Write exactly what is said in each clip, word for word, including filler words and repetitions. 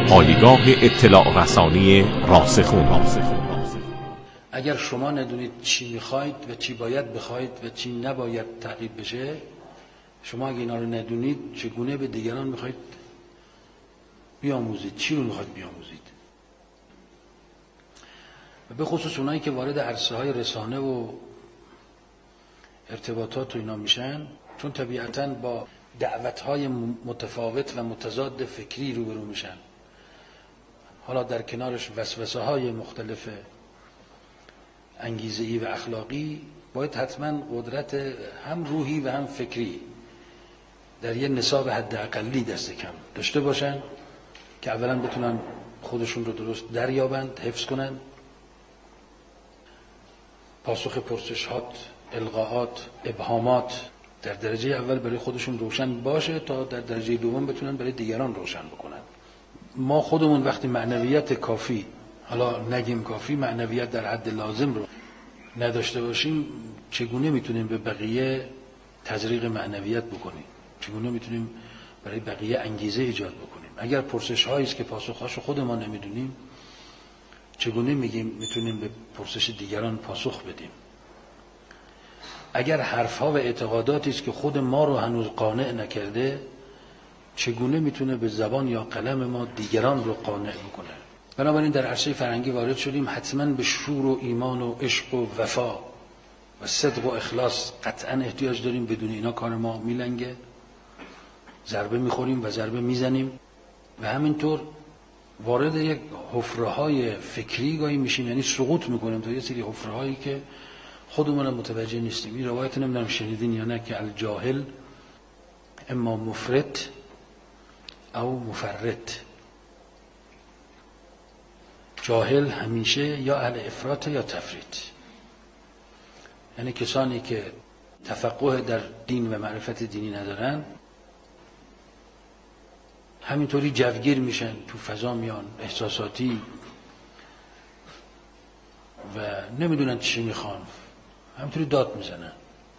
پایگاه اطلاع رسانی راسخون. اگر شما ندونید چی میخواید و چی باید بخواید و چی نباید تعقیب بشه، شما اگه اینا رو ندونید چگونه به دیگران میخواید بیاموزید؟ چی رو میخواید بیاموزید؟ و به خصوص اونایی که وارد عرصه های رسانه و ارتباطات و اینا میشن، چون طبیعتاً با دعوت های متفاوت و متضاد فکری روبرو میشن، حالا در کنارش وسوسه های مختلف انگیزه‌ای و اخلاقی، باید حتما قدرت هم روحی و هم فکری در یه نصاب حداقلی دست کم داشته باشن که اولا بتونن خودشون رو درست دریابند، حفظ کنن، پاسخ پرسش‌هات، القاءات، ابهامات در درجه اول برای خودشون روشن باشه تا در درجه دوم بتونن برای دیگران روشن بکنن. ما خودمون وقتی معنویت کافی، حالا نگیم کافی، معنویت در حد لازم رو نداشته باشیم، چگونه میتونیم به بقیه تزریق معنویت بکنیم؟ چگونه میتونیم برای بقیه انگیزه ایجاد بکنیم؟ اگر پرسش هایی است که پاسخهاشو خود ما نمیدونیم، چگونه میگیم میتونیم به پرسش دیگران پاسخ بدیم؟ اگر حرفها و اعتقاداتی است که خود ما رو هنوز قانع نکرده، چگونه میتونه به زبان یا قلم ما دیگران رو قانع بکنه؟ بنابراین در عرصه فرهنگی وارد شدیم، حتما به شور و ایمان و عشق و وفا و صدق و اخلاص قطعا احتیاج داریم. بدون اینا کار ما میلنگه، ضربه میخوریم و ضربه میزنیم و همینطور وارد یک حفره‌های فکری گاهی میشیم، یعنی سقوط میکنیم تا یه سری حفره‌هایی که خودمون هم متوجه نیستیم. این روایت نمیدونم شنیدین یا نه که الجاهل اما مفرط او مفرط. جاهل همیشه یا اهل افراط یا تفریط، یعنی کسانی که تفقه در دین و معرفت دینی ندارن همینطوری جوگیر میشن، تو فضا میان، احساساتی و نمیدونن چی میخوان، همینطوری داد میزنن.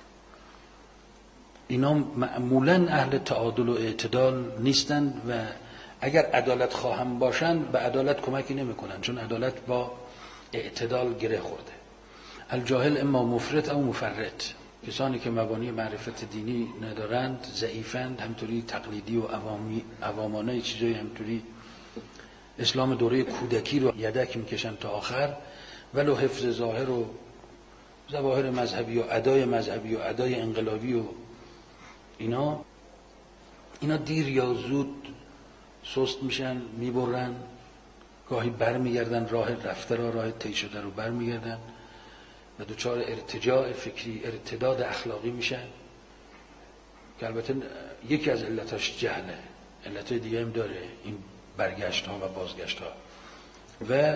اینا معمولا اهل تعادل و اعتدال نیستن و اگر عدالت خواهم باشن به عدالت کمکی نمیکنن، چون عدالت با اعتدال گره خورده. الجاهل اما مفرط او مفرط، کسانی که مبانی معرفت دینی ندارند، ضعیفند، همینطوری تقلیدی و عوامی عوامانه چیزایی، همینطوری اسلام دوره کودکی رو یدک میکشن تا آخر، ولو حفظ ظاهر و ظواهر مذهبی و ادای مذهبی و ادای انقلابی و اینا اینا دیر یا زود سست میشن، میبرن، گاهی بر میگردن، راه رفته را راه طی شده رو بر میگردن و دوچار ارتجاع فکری، ارتداد اخلاقی میشن که البته یکی از علتاش جهله، علتای دیگه هم داره این برگشت ها و بازگشت ها. و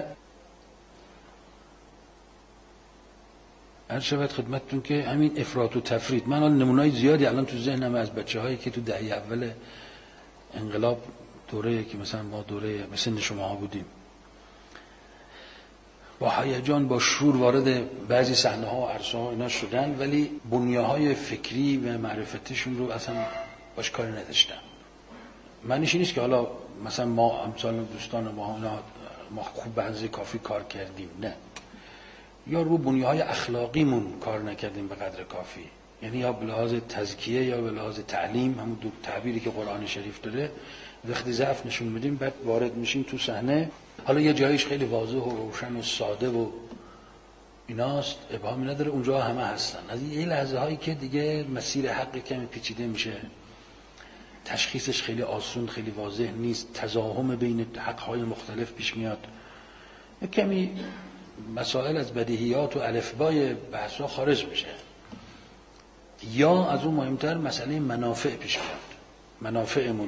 عرض شود خدمتتون که همین افراط و تفریط، من الان نمونه‌های زیادی الان تو ذهنم از بچه‌هایی که تو دهه اول انقلاب، دوره که مثلا ما دوره مثل شما بودیم، با هیجان با شور وارد بعضی صحنه‌ها و عرصه‌ها اینا شدن، ولی بنیه‌های فکری و معرفتیشون رو اصلا باش کاری نداشتن. معنیش نیست که حالا مثلا ما امثال دوستان ما ما خوب به اندازه کافی کار کردیم، نه، یا رو بنیه‌های اخلاقیمون کار نکردیم به قدر کافی، یعنی یا به لحاظ تزکیه یا به لحاظ تعلیم، همون دو تعبیری که قرآن شریف داره، وقتی ضعف نشون میدیم بعد وارد میشیم تو صحنه. حالا یه جایش خیلی واضح و روشن و ساده و ایناست، ابهامی نداره، اونجا همه هستن. از این لحظه هایی که دیگه مسیر حق کمی پیچیده میشه، تشخیصش خیلی آسون، خیلی واضح نیست، تزاحم بین حق‌های مختلف پیش میاد، کمی مسائل از بدیهیات و الفبای بحثا خارج میشه، یا از اون مهمتر مسئله منافع پیش میاد. منافعمون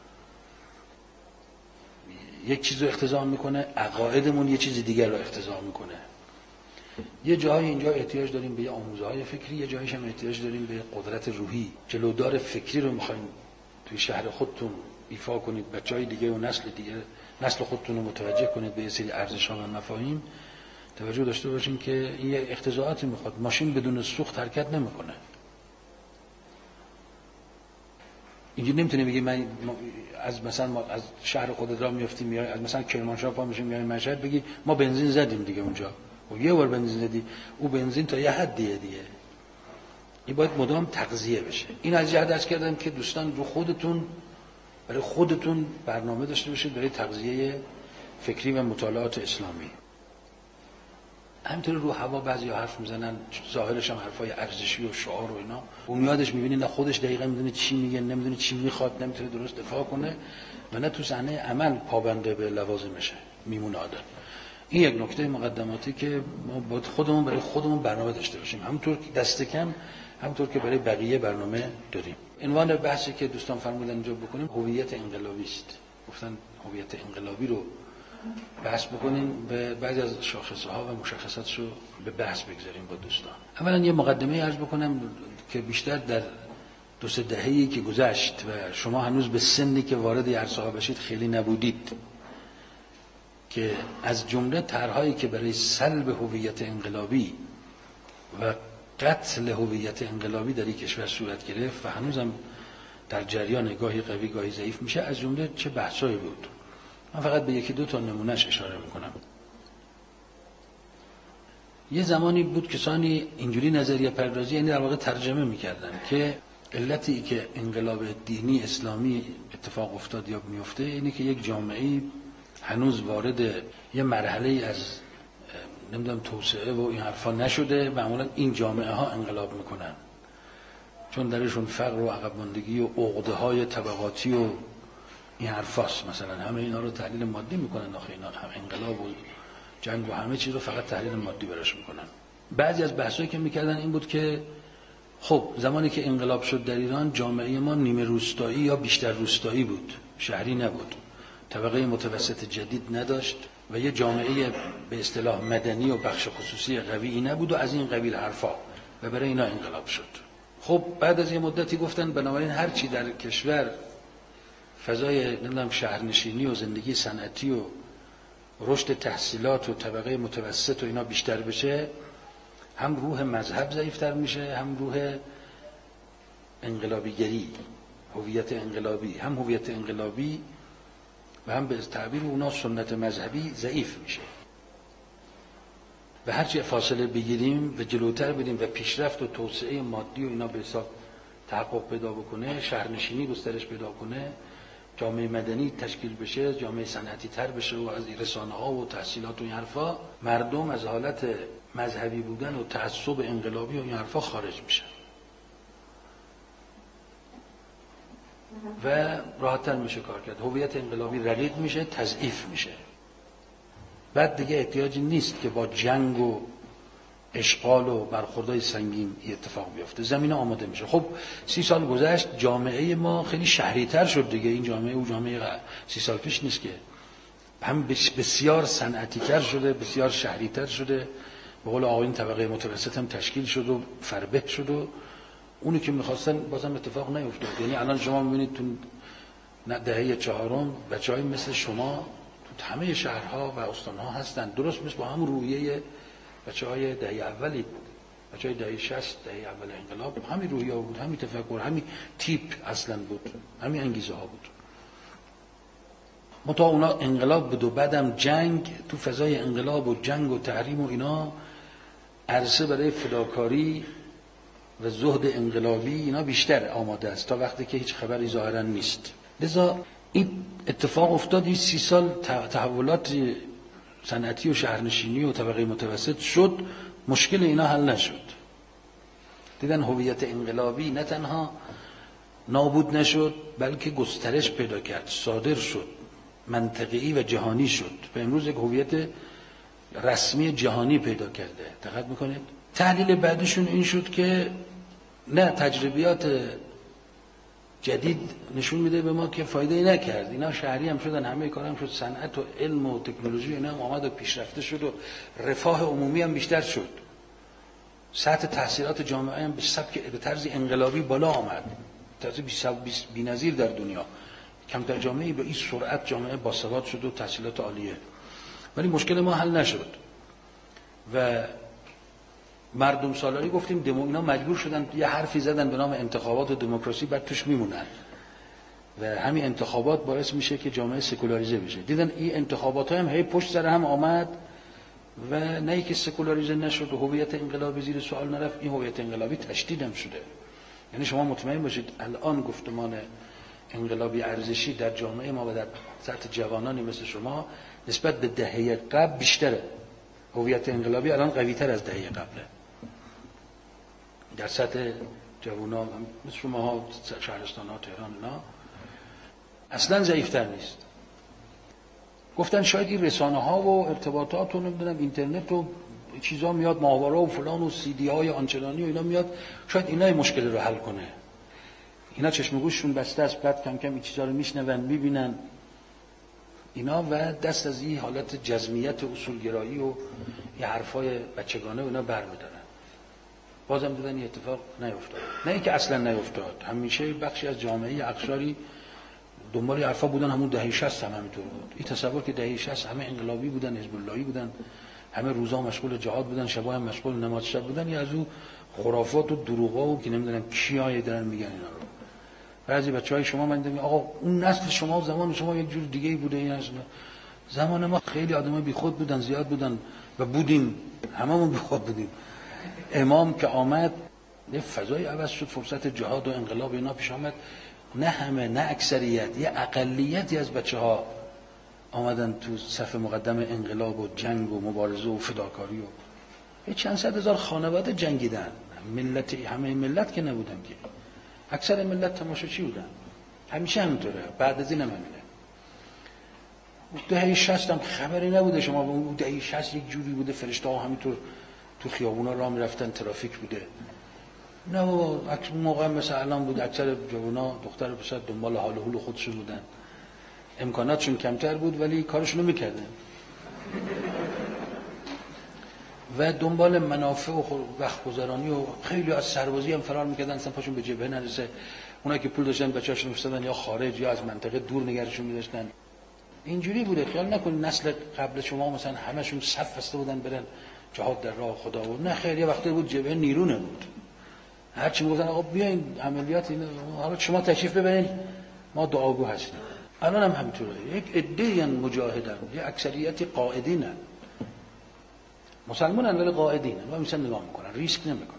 یک چیز رو اقتضا میکنه، عقایدمون یه چیز دیگر رو اقتضا میکنه. یه جایی اینجا احتیاج داریم به یه آموزه‌های فکری، یه جایش هم احتیاج داریم به قدرت روحی. جلودار فکری رو میخوایم توی شهر خودتون ایفا کنید، بچهای دیگه و نسل دیگه، نسل خودتون رو متوجه کنید به یه سری ارزش‌ها و مفاهیم، توجه داشته باشین که این یه اقتضاعاتی میخواد. ماشین بدون سوخت حرکت نمیکنه. اینجوری نمیتونه بگی من از مثلا ما از شهر خودت را میافتیم میای از مثلا کرمانشاه پا میشیم میای مشهد بگی ما بنزین زدیم دیگه اونجا و یه بار بنزین زدی او بنزین تا یه حدیه دیگه. این باید مدام تغذیه بشه. این از جهت عرض کردم که دوستان رو خودتون برای خودتون برنامه داشته باشید برای تغذیه فکری و مطالعات اسلامی. همینطور رو هوا بعضیا حرف میزنن ظاهرش هم حرفای ارزشی و شعار و اینا، بنیادش میبینی نه خودش دقیقاً میدونه چی میگه، نمیدونه چی میخواد، نمیتونه درست دفاع کنه و نه تو صحنه عمل پابنده به لوازمشه میمونه آدم. این یک نکته مقدماتی که ما باید خودمون برای خودمون برنامه داشته باشیم، همونطور که دست کم همونطور که برای بقیه برنامه داریم. عنوان بحثی که دوستان فرمودن اینجا بکنیم هویت انقلابی است. گفتن هویت انقلابی رو بحث بکنیم، به بعضی از شاخصه ها و مشخصاتش رو به بحث بگذاریم با دوستان. اولا یه مقدمه عرض بکنم که بیشتر در دو سه دهه‌ای که گذشت و شما هنوز به سنی که وارد عرصه ها بشید خیلی نبودید، که از جمله طرح‌هایی که برای سلب هویت انقلابی و قتل هویت انقلابی در این کشور صورت گرفت و هنوزم در جریان گاهی قوی گاهی ضعیف میشه، از جمله چه بحثایی بود. من فقط به یکی دو تا نمونهش اشاره میکنم. یه زمانی بود کسانی اینجوری نظریه پردازی، یعنی در واقع ترجمه میکردن که علتی که انقلاب دینی اسلامی اتفاق افتاد یا میفته اینه که یک جامعه هنوز وارد یه مرحله از نمیدونم توسعه و این حرفا نشده، معمولا این جامعه ها انقلاب میکنن چون درشون فقر و عقب ماندگی و عقده های طبقاتی و این حرفاست. مثلا همه اینا رو تحلیل مادی میکنن، آخه اینا هم انقلاب و جنگ و همه چیز رو فقط تحلیل مادی براش میکنن. بعضی از بحثایی که میکردن این بود که خب زمانی که انقلاب شد در ایران جامعه ما نیمه روستایی یا بیشتر روستایی بود، شهری نبود، طبقه متوسط جدید نداشت و یه جامعه به اصطلاح مدنی و بخش خصوصی قوی نبود و از این قبیل حرفا و برای اینا انقلاب شد. خب بعد از یه مدتی گفتن بنابراین هر چی در کشور فضای نمیدونم شهرنشینی و زندگی صنعتی و رشد تحصیلات و طبقه متوسط و اینا بیشتر بشه، هم روح مذهب ضعیفتر میشه، هم روح انقلابیگری، هویت انقلابی، هم هویت انقلابی و هم به تعبیر اونا سنت مذهبی ضعیف میشه. و هرچی فاصله بگیریم و جلوتر بریم و پیشرفت و توسعه مادی و اینا به حساب تحقق پیدا بکنه، شهرنشینی گسترش پیدا کنه، جامعه مدنی تشکیل بشه، جامعه صنعتی تر بشه و از رسانه ها و تحصیلات و این حرفا، مردم از حالت مذهبی بودن و تعصب انقلابی و این حرفا خارج میشن و راحت‌تر میشه کار کرد. هویت انقلابی رقیق میشه، تضعیف میشه. بعد دیگه احتیاجی نیست که با جنگ و اشغال و برخوردهای سنگین اتفاق بیفته، زمینه آماده میشه. خب سی سال گذشت، جامعه ما خیلی شهری‌تر شد دیگه. این جامعه او جامعه سی سال پیش نیست که، هم بسیار صنعتی‌تر شده، بسیار شهری‌تر شده. به قول آقایون طبقه متوسط هم تشکیل شد و فربه شد و اونی که می‌خواستن بازم اتفاق نیفتاد. یعنی الان شما می‌بینید تو دهه چهارم بچه‌های مثل شما تو همه شهرها و استان‌ها هستن، درست مثل با هم رویه بچه‌های دهه اولی بود، بچه‌های دهه شصت، دهه اول انقلاب همین رویه بود، همین تفکر، همین تیپ اصلا بود، همین انگیزه ها بود. متا اونا انقلاب بود و بعدم جنگ، تو فضای انقلاب و جنگ و تحریم و اینا عرصه برای فداکاری و زهد انقلابی اینا بیشتر آماده است تا وقتی که هیچ خبری ظاهرا نیست. لذا این اتفاق افتاد، این سی سال تحولات صنعتی و شهرنشینی و طبقه متوسط شد، مشکل اینا حل نشد. دیدن هویت انقلابی نه تنها نابود نشد بلکه گسترش پیدا کرد، صادر شد، منطقه‌ای و جهانی شد و امروز یک هویت رسمی جهانی پیدا کرده. دقت میکنید؟ تحلیل بعدشون این شد که نه، تجربیات جدید نشون میده به ما که فایده نکرد. اینا شهری هم شدن، همه کار هم شد، صنعت و علم و تکنولوژی اینا هم آمد و پیشرفته شد و رفاه عمومی هم بیشتر شد، سطح تحصیلات جامعه هم به سبک به طرز انقلابی بالا آمد، طرز بی‌نظیر در دنیا. کمتر جامعه‌ای به این سرعت جامعه باسواد شد و تحصیلات عالیه. ولی مشکل ما حل نشد و مردم سالاری گفتیم دمو اینا مجبور شدن یه حرفی زدن به نام انتخابات و دموکراسی، بعد توش میمونن. و همین انتخابات باعث میشه که جامعه سکولاریزه بشه. دیدن این انتخابات هم هی پشت سر هم آمد و نه اینکه سکولاریزه نشد و هویت انقلابی زیر سوال نرفت، این هویت انقلابی تشدید هم شده. یعنی شما مطمئن باشید الان گفتمان انقلابی ارزشی در جامعه ما و در سطح جوانانی مثل شما نسبت به دهه قبل بیشتره. هویت انقلابی الان قوی‌تر از دهه قبله. در سطح جوانان مثل شما ها، شهرستان ها، تهران، اینا اصلا ضعیفتر نیست. گفتن شاید این رسانه ها و ارتباطات و نمیدونم اینترنت و چیزا میاد، ماهواره و فلان و سی دی های آنچنانی و اینا میاد، شاید اینا این مشکل رو حل کنه. اینا چشم و گوششون بسته است، بعد کم کم این چیزا رو میشنون، میبینن اینا و دست از این حالت جزمیت اصولگرایی و یه حرفای بچگانه و اینا برمی‌دارن. بازم دیدن این اتفاق نیفتاد. نه اینکه اصلا نیفتاد، همیشه بخشی از جامعه اقشاری دنبال حرفا بودن، همون دهه شصت هم همینطور بود. این تصور که دهه شصت همه انقلابی بودن، حزب اللهی بودن، همه روزا مشغول جهاد بودن، شبا هم مشغول نماز شب بودن، یا از اون خرافات و دروغا و که نمیدونم کیای دارن میگن اینا رو. بعضی بچهای شما من میگم آقا اون نسل شما زمان شما یک جور دیگه‌ای بوده، این اصلا زمان ما خیلی آدمای بیخود بودن، زیاد بودن و بودیم، هممون بیخود بودیم. امام که آمد یه فضای عوض شد، فرصت جهاد و انقلاب اینا پیش آمد، نه همه نه اکثریت، یه اقلیتی از بچه‌ها آمدن تو صف مقدم انقلاب و جنگ و مبارزه و فداکاری و یه چند صد هزار خانواده جنگیدن. ملت همه ملت که نبودن که، اکثر ملت تماشاچی بودن. همیشه همینطوره، بعد از این هم همینه. دهه شصت هم خبری نبوده، شما اون دهه شصت یک جوری بوده، فرشته‌ها همینطور تو خیابونا راه میرفتن، ترافیک بوده. نه اون موقع مثلا الان بود، اکثر جوونا دختر و پسر دنبال حال و حول خودشون بودن، امکاناتشون کمتر بود ولی کارشون رو میکردن و دنبال منافع و وقت گذرانی و خیلی از سربازی هم فرار میکردن، اصلا پاشون به جبهه نرسه. اونایی که پول داشتن بچه‌هاشون می‌فرستادن یا خارج یا از منطقه دور نگرشون می‌داشتن. اینجوری بوده. خیال نکنید نسل قبل شما مثلا همشون صف بسته بودن برن جهاد در راه خدا بود. نه خیر، یه وقتی بود جبهه نیرونه بود. هر چی میگفتن آقا بیاین عملیات اینا، حالا شما تشریف ببرید ما دعاگو هستیم. الان هم همینطوره، یک عده‌ای مجاهدن، یه اکثریتی قائدینن، مسلمانن ولی قائدینن و میشن نگاه میکنن، ریسک نمیکنن.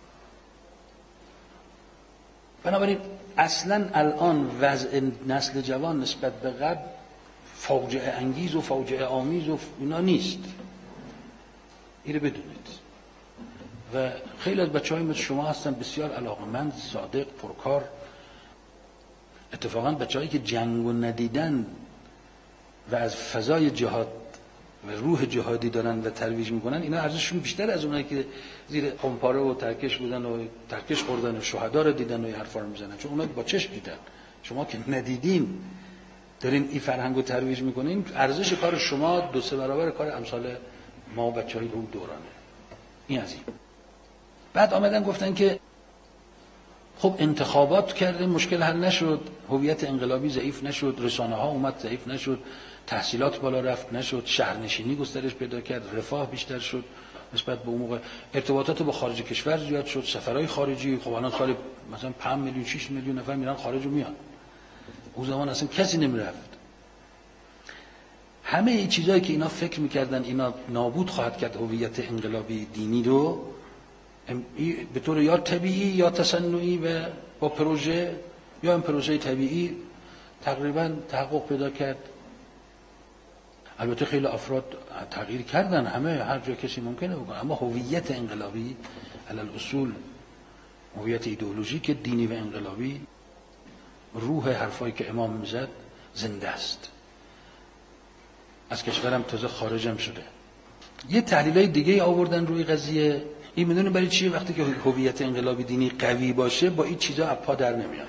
بنابراین اصلا الان وضع نسل جوان نسبت به قبل فاجعه انگیز و فاجعه آمیز و اینا نیست، اینو بدونید. و خیلی از بچه‌های مثل شما هستن بسیار علاقمند، صادق، پرکار. اتفاقا بچه‌هایی که جنگو ندیدن و از فضای جهاد و روح جهادی دارن و ترویج میکنن، اینا ارزششون بیشتر از اونایی که زیر قمپاره و ترکش بودن و ترکش خوردن و شهدا رو دیدن و این حرفا رو میزنن، چون اونا با چشم دیدن. شما که ندیدین دارین این فرهنگو ترویج میکنین، ارزش کار شما دو سه برابر کار امثال ما بچهای اون دورانه. این از این. بعد آمدن گفتن که خب انتخابات کردیم مشکل حل نشد، هویت انقلابی ضعیف نشد، رسانه ها اومد ضعیف نشد، تحصیلات بالا رفت نشد، شهرنشینی گسترش پیدا کرد، رفاه بیشتر شد نسبت به اون موقع، ارتباطات با خارج کشور زیاد شد، سفرهای خارجی. خب الان سال مثلا پنج میلیون شش میلیون نفر میرن خارج و میان، اون زمان اصلا کسی نمیرفت. همه این چیزایی که اینا فکر میکردن اینا نابود خواهد کرد هویت انقلابی دینی رو، به طور یا طبیعی یا تصنعی و با پروژه یا این پروژه طبیعی تقریبا تحقق پیدا کرد. البته خیلی افراد تغییر کردن، همه هر جا کسی ممکنه بکنه، اما هویت انقلابی علل اصول، هویت ایدئولوژیک دینی و انقلابی، روح حرفایی که امام میزد زنده است. از کشورم تازه خارجم شده. یه تحلیلای دیگه آوردن روی قضیه. این میدونی برای چی؟ وقتی که هویت انقلابی دینی قوی باشه با این چیزا اپا در نمیاد،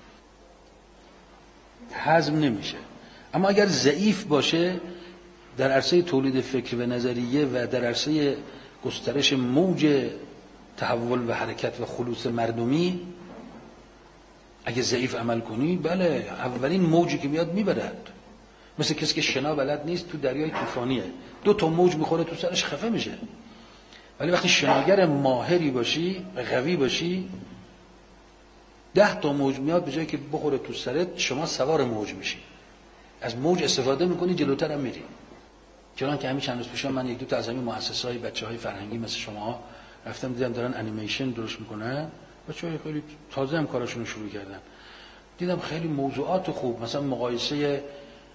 هضم نمیشه. اما اگر ضعیف باشه در عرصه تولید فکر و نظریه و در عرصه گسترش موج تحول و حرکت و خلوص مردمی، اگه ضعیف عمل کنی بله اولین موجی که میاد میبرد. مثل کسی که شنا بلد نیست تو دریای طوفانیه، دو تا موج میخوره تو سرش خفه میشه. ولی وقتی شناگر ماهری باشی و قوی باشی ده تا موج میاد، به جایی که بخوره تو سرت شما سوار موج میشی، از موج استفاده میکنی، جلوتر هم میری. چون که همین چند روز پیش من یک دو تا از همین مؤسسه‌های بچه‌های فرهنگی مثل شما رفتم دیدم دارن انیمیشن درست میکنن، بچه‌ها خیلی تازه هم کاراشون رو شروع کردن. دیدم خیلی موضوعات خوب، مثلا مقایسه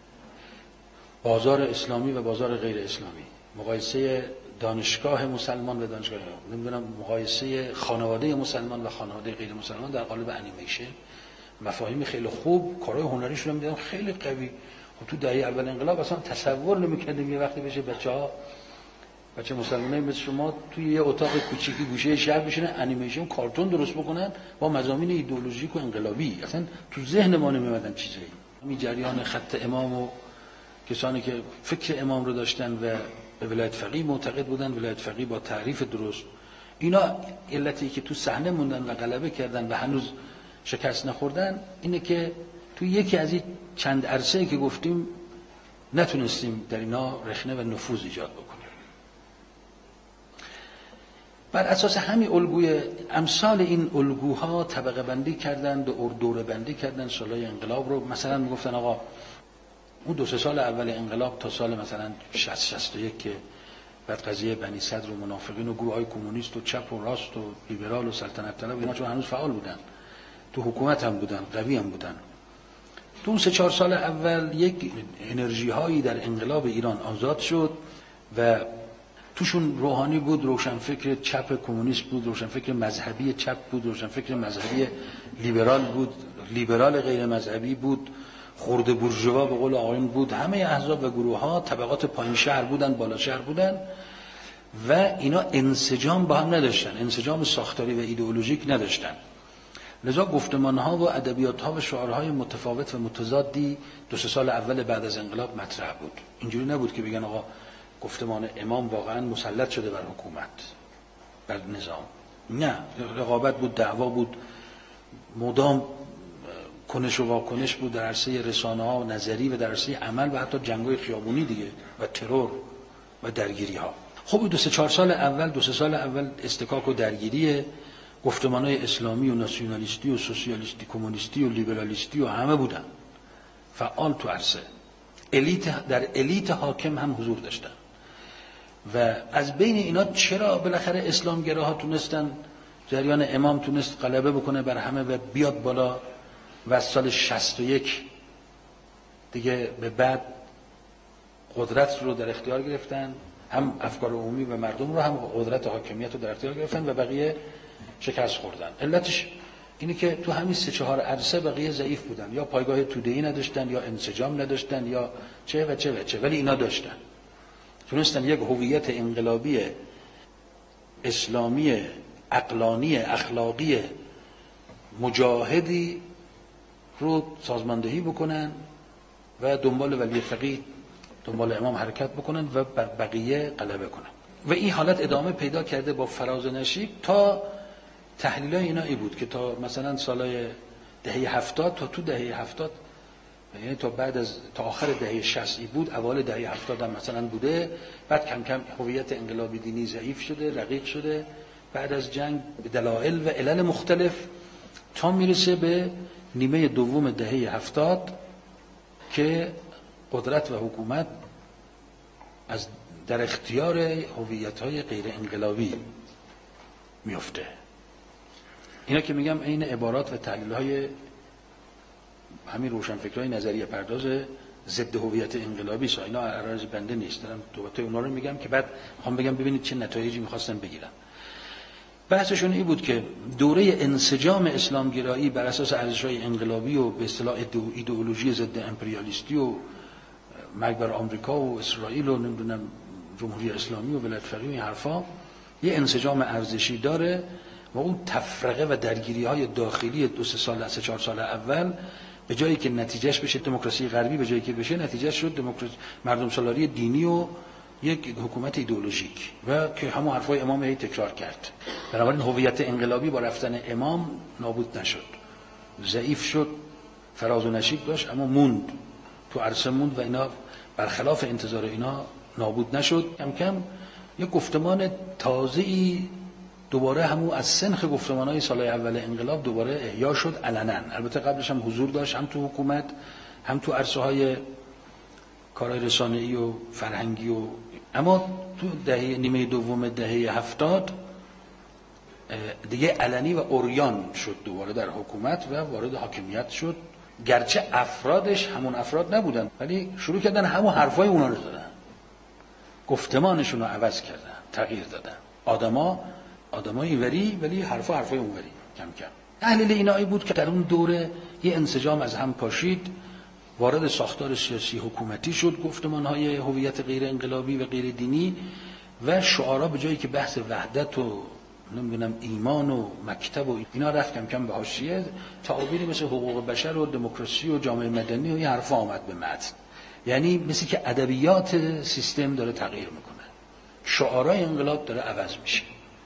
بازار اسلامی و بازار غیر اسلامی، مقایسه دانشگاه مسلمان و دانشگاه نمیدونم، مقایسه خانواده مسلمان و خانواده غیر مسلمان در قالب انیمیشن، مفاهیم خیلی خوب، کارهای هنریشون رو دیدم خیلی قوی. تو دهه اول انقلاب اصلا تصور نمی‌کردیم یه وقتی بشه بچه‌ها بچه مسلمانای مثل شما توی یه اتاق کوچیکی گوشه شهر بشینن انیمیشن کارتون درست بکنن با مضامین ایدئولوژیک و انقلابی. اصلا تو ذهن ما نمی‌اومدن چیزایی. همین جریان خط امام و کسانی که فکر امام رو داشتن و به ولایت فقیه معتقد بودن، ولایت فقیه با تعریف درست، اینا علتی که تو صحنه موندن و غلبه کردن و هنوز شکست نخوردن اینه که تو یکی از این چند عرصه‌ای که گفتیم نتونستیم در اینا رخنه و نفوذ ایجاد بکنیم. بر اساس همین الگوی امثال این الگوها طبقه بندی کردن و دوره بندی کردن سالهای انقلاب رو. مثلا میگفتن آقا اون دو سه سال اول انقلاب تا سال مثلا شصت شصت و یک که بعد قضیه بنی صدر و منافقین و گروه‌های کمونیست و چپ و راست و لیبرال و سلطنت طلب اینا چون هنوز فعال بودن، تو حکومت هم بودن، قوی هم بودن. تو اون سه چهار سال اول یک انرژی هایی در انقلاب ایران آزاد شد و توشون روحانی بود، روشنفکر چپ کمونیست بود، روشنفکر مذهبی چپ بود، روشنفکر مذهبی لیبرال بود، لیبرال غیر مذهبی بود، خرده بورژوا به قول آقایون بود. همه احزاب و گروه ها طبقات پایین شهر بودن، بالا شهر بودن و اینا انسجام با هم نداشتن، انسجام ساختاری و ایدئولوژیک نداشتن. لذا گفتمان‌ها و ادبیات‌ها و شعارهای متفاوت و متضادی دو سه سال اول بعد از انقلاب مطرح بود. اینجوری نبود که بگن آقا گفتمان امام واقعا مسلط شده بر حکومت، بر نظام. نه، رقابت بود، دعوا بود، مدام کنش و واکنش بود در عرصه رسانه‌ها و نظری و در عرصه عمل و حتی جنگ‌های خیابونی دیگه و ترور و درگیری‌ها. خب دو سه چهار سال اول دو سه سال اول استکاک و درگیری گفتمان‌های اسلامی و ناسیونالیستی و سوسیالیستی، کمونیستی و لیبرالیستی و همه بودن فعال تو عرصه. الیت در الیت حاکم هم حضور داشتن و از بین اینا چرا بالاخره اسلامگراها تونستن، جریان امام تونست غلبه بکنه بر همه و بیاد بالا و از سال شصت و یک دیگه به بعد قدرت رو در اختیار گرفتن، هم افکار عمومی و مردم رو هم قدرت حاکمیت رو در اختیار گرفتن و بقیه شکست خوردن. علتش اینه که تو همین سه چهار عرصه بقیه ضعیف بودن، یا پایگاه توده‌ای نداشتن، یا انسجام نداشتن، یا چه و چه و چه، ولی اینا داشتن، تونستن یک هویت انقلابی اسلامی عقلانی اخلاقی مجاهدی رو سازماندهی بکنن و دنبال ولی فقیه، دنبال امام حرکت بکنن و بر بقیه غلبه کنن. و این حالت ادامه پیدا کرده با فراز نشیب تا تحلیلای اینا ای بود که تا مثلا سالای دهه هفتاد تا تو دهه هفتاد، یعنی تا بعد از تا آخر دهه شصت بود، اوایل دهه هفتاد هم مثلا بوده، بعد کم کم هویت انقلابی دینی ضعیف شده، رقیق شده بعد از جنگ به دلایل و علل مختلف تا میرسه به نیمه دوم دهه هفتاد که قدرت و حکومت از در اختیار هویت‌های غیر انقلابی میفته. اینا که میگم این عبارات و تحلیل‌های همین روشنفکرای نظریه پرداز ضد هویت انقلابی است. اینا عرض بنده نیست، دارم توبته اونا رو میگم که بعد میخوام بگم ببینید چه نتایجی میخواستن بگیرن. بحثشون این بود که دوره انسجام اسلامگرایی بر اساس ارزش‌های انقلابی و به اصطلاح ایدئولوژی ضد امپریالیستی و مرگ بر آمریکا و اسرائیل و نمیدونم جمهوری اسلامی و ولایت فقیه و این حرفا یه انسجام ارزشی داره و اون تفرقه و درگیری‌های داخلی دو سه سال سه چهار سال اول به جایی که نتیجهش بشه دموکراسی غربی، به جایی که بشه نتیجهش شد دموکراسی مردم سالاری دینی و یک حکومت ایدئولوژیک و که همون حرفای امام هی تکرار کرد. بنابراین هویت انقلابی با رفتن امام نابود نشد، ضعیف شد، فراز و نشیب داشت اما موند تو عرصه موند و اینا برخلاف انتظار اینا نابود نشد. کم کم یک گفتمان تازه‌ای دوباره همون از سنخ گفتمان‌های سالهای اول انقلاب دوباره احیا شد علنا. البته قبلش هم حضور داشت، هم تو حکومت هم تو عرصه‌های کارهای رسانه‌ای و فرهنگی، و اما تو دهه نیمه دوم دهه هفتاد دیگه علنی و عریان شد دوباره در حکومت و وارد حاکمیت شد. گرچه افرادش همون افراد نبودن، ولی شروع کردن همون حرفای اونا رو زدن، گفتمانشون رو عوض کردن، تغییر دادن. آدما آدمای اینوری ولی حرفا حرفای اونوری. کم کم تحلیل اینایی بود که در اون دوره یه انسجام از هم پاشید، وارد ساختار سیاسی حکومتی شد، گفتمان‌های هویت غیر انقلابی و غیر دینی و شعارا به جایی که بحث وحدت و نمیدونم ایمان و مکتب و اینا رفت کم کم به حاشیه، تعابیری مثل حقوق بشر و دموکراسی و جامعه مدنی و این حرفا آمد به متن. یعنی مثل که ادبیات سیستم داره تغییر میکنه، شعارای انقلاب داره عوض میشه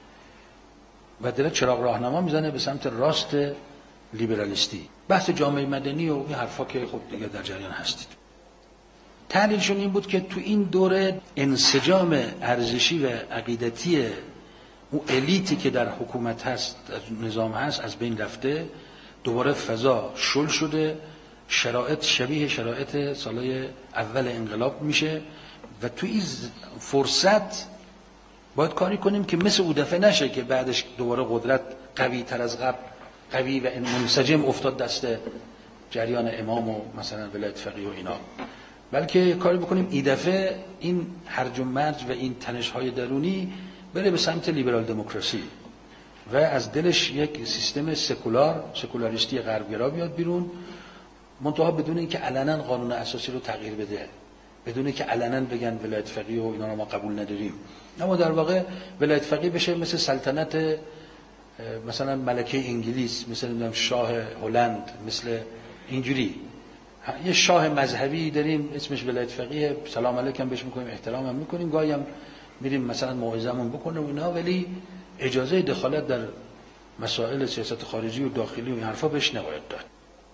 و داره چراغ راهنما میزنه به سمت راست لیبرالیستی. بحث جامعه مدنی و این حرفا که خب دیگه در جریان هستید. تحلیلشون این بود که تو این دوره انسجام ارزشی و عقیدتی اون الیتی که در حکومت هست، نظام هست، از بین رفته، دوباره فضا شل شده، شرایط شبیه شرایط سالهای اول انقلاب میشه و تو این فرصت باید کاری کنیم که مثل اون دفعه نشه که بعدش دوباره قدرت قوی تر از قبل، قوی و منسجم افتاد دست جریان امام و مثلا ولایت فقیه و اینا، بلکه کاری بکنیم این دفعه این هرج و مرج و این تنش‌های درونی بره به سمت لیبرال دموکراسی و از دلش یک سیستم سکولار، سکولاریستی غربگرا بیاد بیرون، منتها بدون اینکه علنا قانون اساسی رو تغییر بده، بدون اینکه علنا بگن ولایت فقیه و اینا رو ما قبول نداریم، اما در واقع ولایت فقیه بشه مثل سلطنت مثلا ملکه انگلیس، مثل شاه هلند، مثل اینجوری یه شاه مذهبی داریم اسمش ولایت فقیه، سلام علیکم بهش میکنیم، احترام هم میکنیم، گاهی هم میریم مثلا موعظه‌مون بکنه و اینا، ولی اجازه دخالت در مسائل سیاست خارجی و داخلی و این حرفا بهش نباید داد.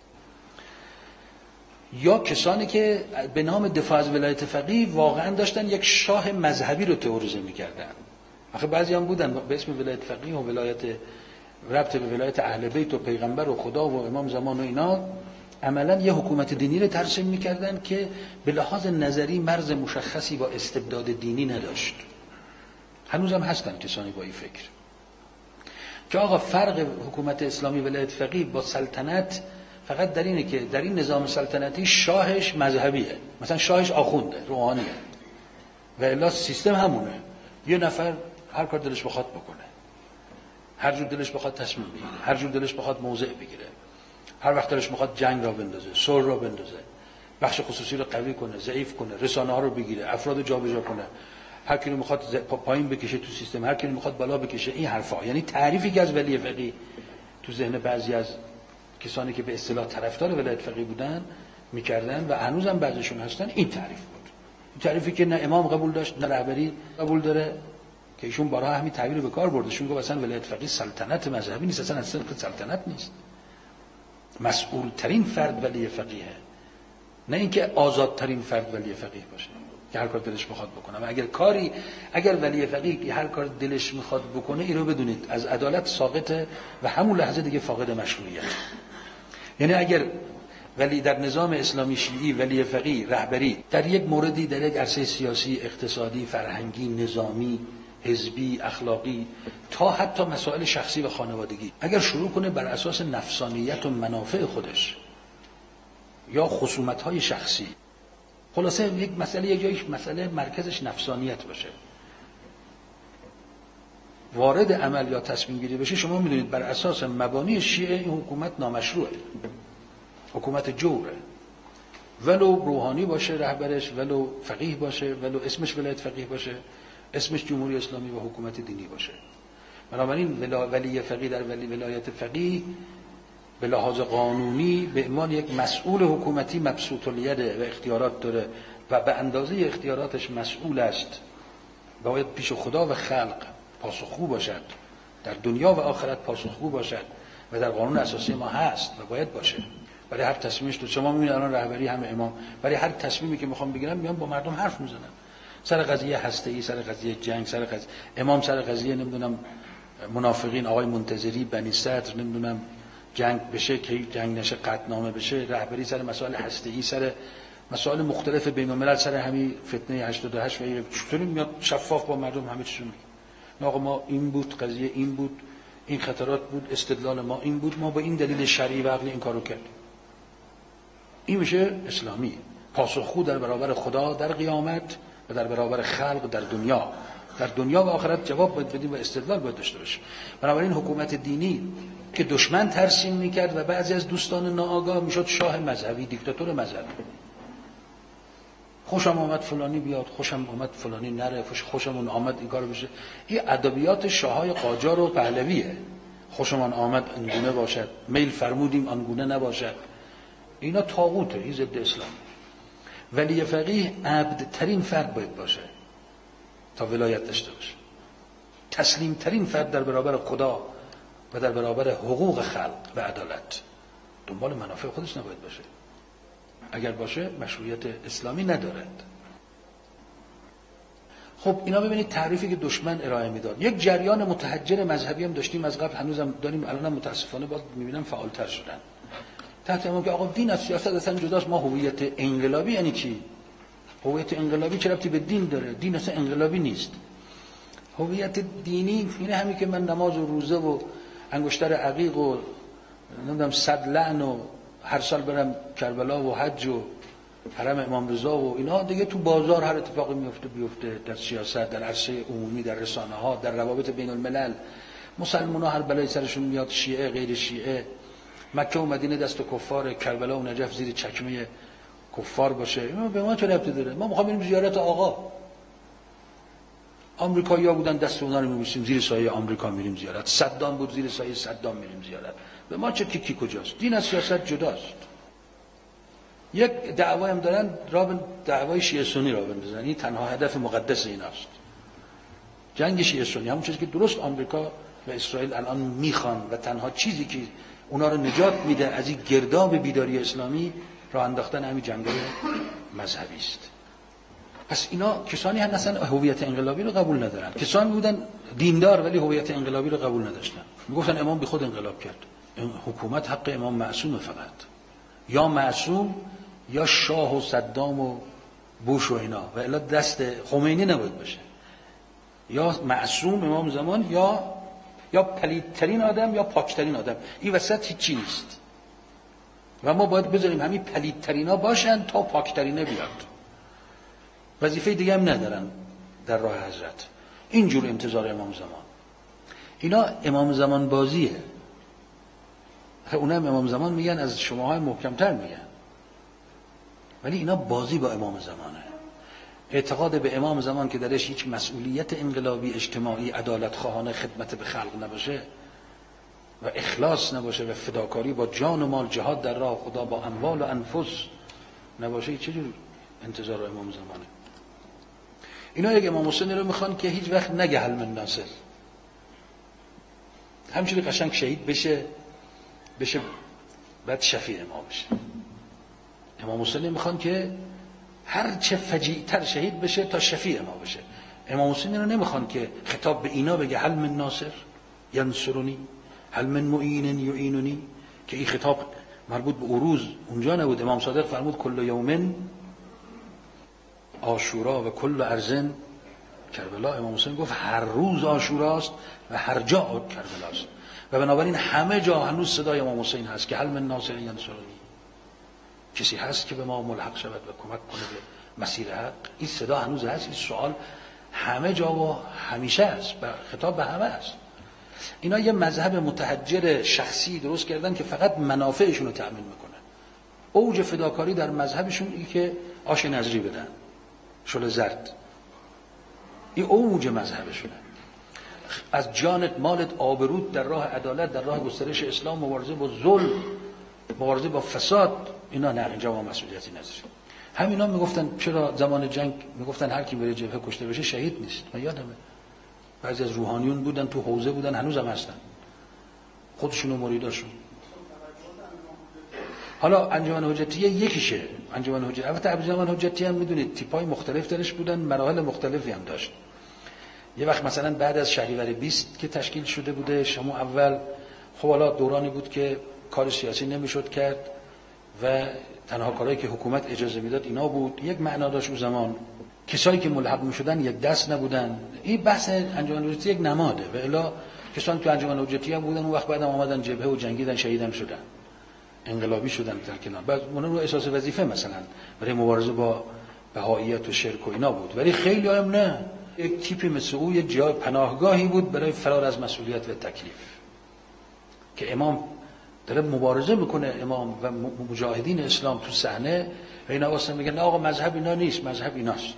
یا کسانی که به نام دفاع از ولایت فقیه واقعا داشتن یک شاه مذهبی رو تئوریزه میکردن. آخه بعضی هم بودن به اسم ولایت فقیه و ولایت ربط به ولایت اهل بیت و پیغمبر و خدا و امام زمان و اینا عملا یه حکومت دینی رو ترسیم میکردن که به لحاظ نظری مرز مشخصی با استبداد دینی نداشت. هنوز هم هستن کسانی با این فکر که آقا فرق حکومت اسلامی ولایت فقیه با سلطنت فقط در اینه که در این نظام سلطنتی شاهش مذهبیه، مثلا شاهش آخونده، روحانیه، و الا سیستم همونه، یه نفر هر کار دلش بخواد بکنه، هر جور دلش بخواد تصمیم بگیره، هر جور دلش بخواد موضع بگیره، هر وقت دلش بخواد جنگ را بندازه، صلح را بندازه، بخش خصوصی رو قوی کنه، ضعیف کنه، رسانه ها رو بگیره، افراد جابجا کنه، هر کی رو میخواد پایین بکشه تو سیستم، هر کی رو میخواد بالا بکشه. این حرفا یعنی تعریفی که از ولی فقیه تو ذهن بعضی از کسانی که به اصطلاح طرفدار ولایت فقیه بودن میکردن و هنوزم بعضیشون هستن، این تعریف بود. این تعریفی که نه امام قبول داشت نه رهبری قبول داره، که ایشون بارها همین تعبیر رو به کار بردشون، گفت اصلا ولایت فقیه سلطنت مذهبی نیست، اصلا اصلا سلطنت نیست، مسئول ترین فرد ولی فقیه، نه اینکه آزادترین فرد ولی فقیه باشه که هر کار دلش بخواد بکنه. اگر کاری اگر ولی فقیه هر کار دلش میخواد بکنه، اینو بدونید از عدالت ساقطه و همون لحظه دیگه فاقد مشروعیت. یعنی اگر ولی در نظام اسلامی شیعی ولی فقیه رهبری در یک موردی، در یک عرصه سیاسی، اقتصادی، فرهنگی، نظامی، حزبی، اخلاقی، تا حتی مسائل شخصی و خانوادگی، اگر شروع کنه بر اساس نفسانیت و منافع خودش یا خصومت‌های شخصی، خلاصه یک مسئله یک جایش مسئله مرکزش نفسانیت باشه، وارد عمل یا تصمیم گیری بشه، شما میدونید بر اساس مبانی شیعه این حکومت نامشروعه، حکومت جوره، ولو روحانی باشه رهبرش، ولو فقیه باشه، ولو اسمش ولایت فقیه باشه، اسمش جمهوری اسلامی و حکومت دینی باشه. بنابراین ولی فقیه در ولی ولایت فقیه به لحاظ قانونی به عنوان یک مسئول حکومتی مبسوط الیده و اختیارات داره و به اندازه اختیاراتش مسئول است، باید پیش خدا و خلق پاسخگو باشد، در دنیا و آخرت پاسخگو باشد و در قانون اساسی ما هست و باید باشه. برای هر تصمیمش تو شما میبینید الان رهبری همه امام، برای هر تصمیمی که میخوام بگیرن میان با مردم حرف میزنن، سر قضیه هسته‌ای، سر قضیه جنگ، سر قضیه امام، سر قضیه نمیدونم منافقین، آقای منتظری، بنی صدر، نمیدونم جنگ بشه که جنگ نشه قطعنامه بشه، رهبری سر مسائل هسته‌ای، سر مسائل مختلف بین الملل، سر همین فتنه هشتاد و هشت و غیره، چطوری میاد شفاف با مردم همه چیزو میگه؟ آقا ما این بود، قضیه این بود، این خطرات بود، استدلال ما این بود، ما با این دلیل شرعی و عقلی این کارو کردیم. این میشه اسلامی، پاسخگو در برابر خدا در قیامت و در برابر خلق در دنیا. در دنیا و آخرت جواب باید بدیم و استدلال باید داشته باشیم. بنابراین حکومت دینی که دشمن ترسیم میکرد و بعضی از دوستان ناآگاه میشد شاه مذهبی، دیکتاتور مذهبی. خوشم آمد فلانی بیاد، خوشم آمد فلانی نره، خوشمون آمد این کارو بشه. این ادبیات شاههای قاجار و پهلویه. خوشمان آمد آنگونه باشد، میل فرمودیم آنگونه نباشد. اینا طاغوته، این ضد اسلام. ولی فقیه عبدترین فرد باید باشه تا ولایت داشته باشه. تسلیم ترین فرد در برابر خدا و در برابر حقوق خلق و عدالت. دنبال منافع خودش نباید باشه. اگر باشه مشروعیت اسلامی ندارد. خب اینا ببینید تعریفی که دشمن ارائه میداد. یک جریان متحجر مذهبی هم داشتیم از قبل، هنوزم داریم، الانم متاسفانه باز میبینم فعالتر شدن. تحت عنوان که آقا دین از سیاست اصلا جداست، ما هویت انقلابی یعنی چی؟ هویت انقلابی چه ربطی به دین داره؟ دین اصلا انقلابی نیست. هویت دینی اینه همین که من نماز و روزه و انگشتر عقیق و نمیدونم صد لعن و هر سال برم کربلا و حج و حرم امام رضا و اینا دیگه تو بازار هر اتفاقی میفته بیفته، در سیاست، در عرصه عمومی، در رسانه ها، در روابط بین الملل. مسلمان ها هر بلای سرشون میاد، شیعه غیر شیعه، مکه و مدینه دست کفار، کربلا و نجف زیر چکمه کفار باشه. اینا به ما چه ربطی داره؟ ما میخوایم بریم زیارت آقا. آمریکایی‌ها بودن دست اونا رو می‌بوسیم، زیر سایه آمریکا میریم زیارت. صدام بود زیر سایه صدام میریم زیارت. به ما چه کی کی کجاست؟ دین از سیاست جداست. یک دعوایی هم دارن، را دعوای شیعه سنی را بندازن. این تنها هدف مقدس ایناست. جنگ شیعه سنی، همون چیزی که درست آمریکا و اسرائیل الان میخوان و تنها چیزی که اونا رو نجات میده از این گرداب بیداری اسلامی راه انداختن همین جنگ‌های مذهبی است. پس اینا کسانی هم اصلا هویت انقلابی رو قبول ندارن. کسانی بودن دیندار ولی هویت انقلابی رو قبول نداشتن. میگفتن امام بی خود انقلاب کرد. حکومت حق امام معصومه فقط. یا معصوم یا شاه و صدام و بوش و اینا، و الا دست خمینی نباید باشه. یا معصوم امام زمان یا یا پلیدترین آدم یا پاکترین آدم. این وسط هیچی نیست. و ما باید بذاریم همین پلیدترینا باشن تا پاکترینه بیاد. وظیفه دیگه هم ندارن در راه حضرت. اینجور انتظار امام زمان. اینا امام زمان بازیه. اونا هم امام زمان میگن، از شماهای محکمتر میگن. ولی اینا بازی با امام زمانه. اعتقاد به امام زمان که درش هیچ مسئولیت انقلابی، اجتماعی، عدالت خواهانه، خدمت به خلق نباشه و اخلاص نباشه و فداکاری با جان و مال، جهاد در راه خدا با اموال و انفس نباشه، چجور انتظار امام زمانه؟ اینا یک امام حسینی رو میخوان که هیچ وقت نگه حل من ناصر، همچنین قشنگ شهید بشه بشه بعد شفیع ما بشه. امام حسینی میخوان که هر چه فجیع‌تر شهید بشه تا شفیع ما بشه. امام حسینی رو نمیخوان که خطاب به اینا بگه هل من ناصر ینصرونی، هل من معین یعینونی، که این خطاب مربوط به عروض اونجا نبود. امام صادق فرمود کل یومن عاشورا و کل ارزن کربلا. امام حسین گفت هر روز عاشوراست و هر جا کربلاست. و بنابراین همه جا هنوز صدای امام حسین هست که هل من ناصر ینصرونی، کسی هست که به ما ملحق شود و کمک کنه به مسیر حق. این صدا هنوز هست. این سوال همه جا و همیشه هست، خطاب به همه هست. اینا یه مذهب متحجر شخصی درست کردن که فقط منافعشون رو تأمین میکنه. اوج فداکاری در مذهبشون این که آش نظری بدن، شل زرد. این اوج مذهبشونه. از جانت، مالت، آبروت در راه عدالت، در راه گسترش اسلام، مبارزه با ظلم، مبارزه با فساد، اینا نه، اینجا ما مسئولیتی نداریم. همینا میگفتن چرا زمان جنگ میگفتن هر کی بره جبهه کشته بشه شهید نیست. من یادمه بعضی از روحانیون بودن تو حوزه بودن، هنوزم هستن، خودشون و مریداشون. حالا انجمن حجتیه یکیشه. انجمن حجتیه البته انجمن حجتیه هم میدونید تیپای مختلف درش بودن، مراحل مختلفی هم داشت. یه وقت مثلا بعد از شهریور بیست که تشکیل شده بوده شما اول، خب حالا دورانی بود که کار سیاسی نمیشد کرد و تنها کارهایی که حکومت اجازه میداد اینا بود. یک معنا داشت اون زمان، کسایی که ملحق میشدن یک دست نبودن. این بحث انجمن حجتی یک نماده و الا کسانی تو انجمن حجتی هم بودن اون وقت بعدم آمدن جبهه و جنگیدن، شهیدم شدن، انقلابی شدن در کنار. بعد اون رو احساس وظیفه مثلا برای مبارزه با بهاییت و شرک و اینا بود، ولی خیلی هم نه. یک تیپی مثل او یک جای پناهگاهی بود برای فرار از مسئولیت و تکلیف که امام داره مبارزه میکنه، امام و مجاهدین اسلام تو صحنه و اینا واسه میگن نه آقا مذهب اینا نیست، مذهب ایناست.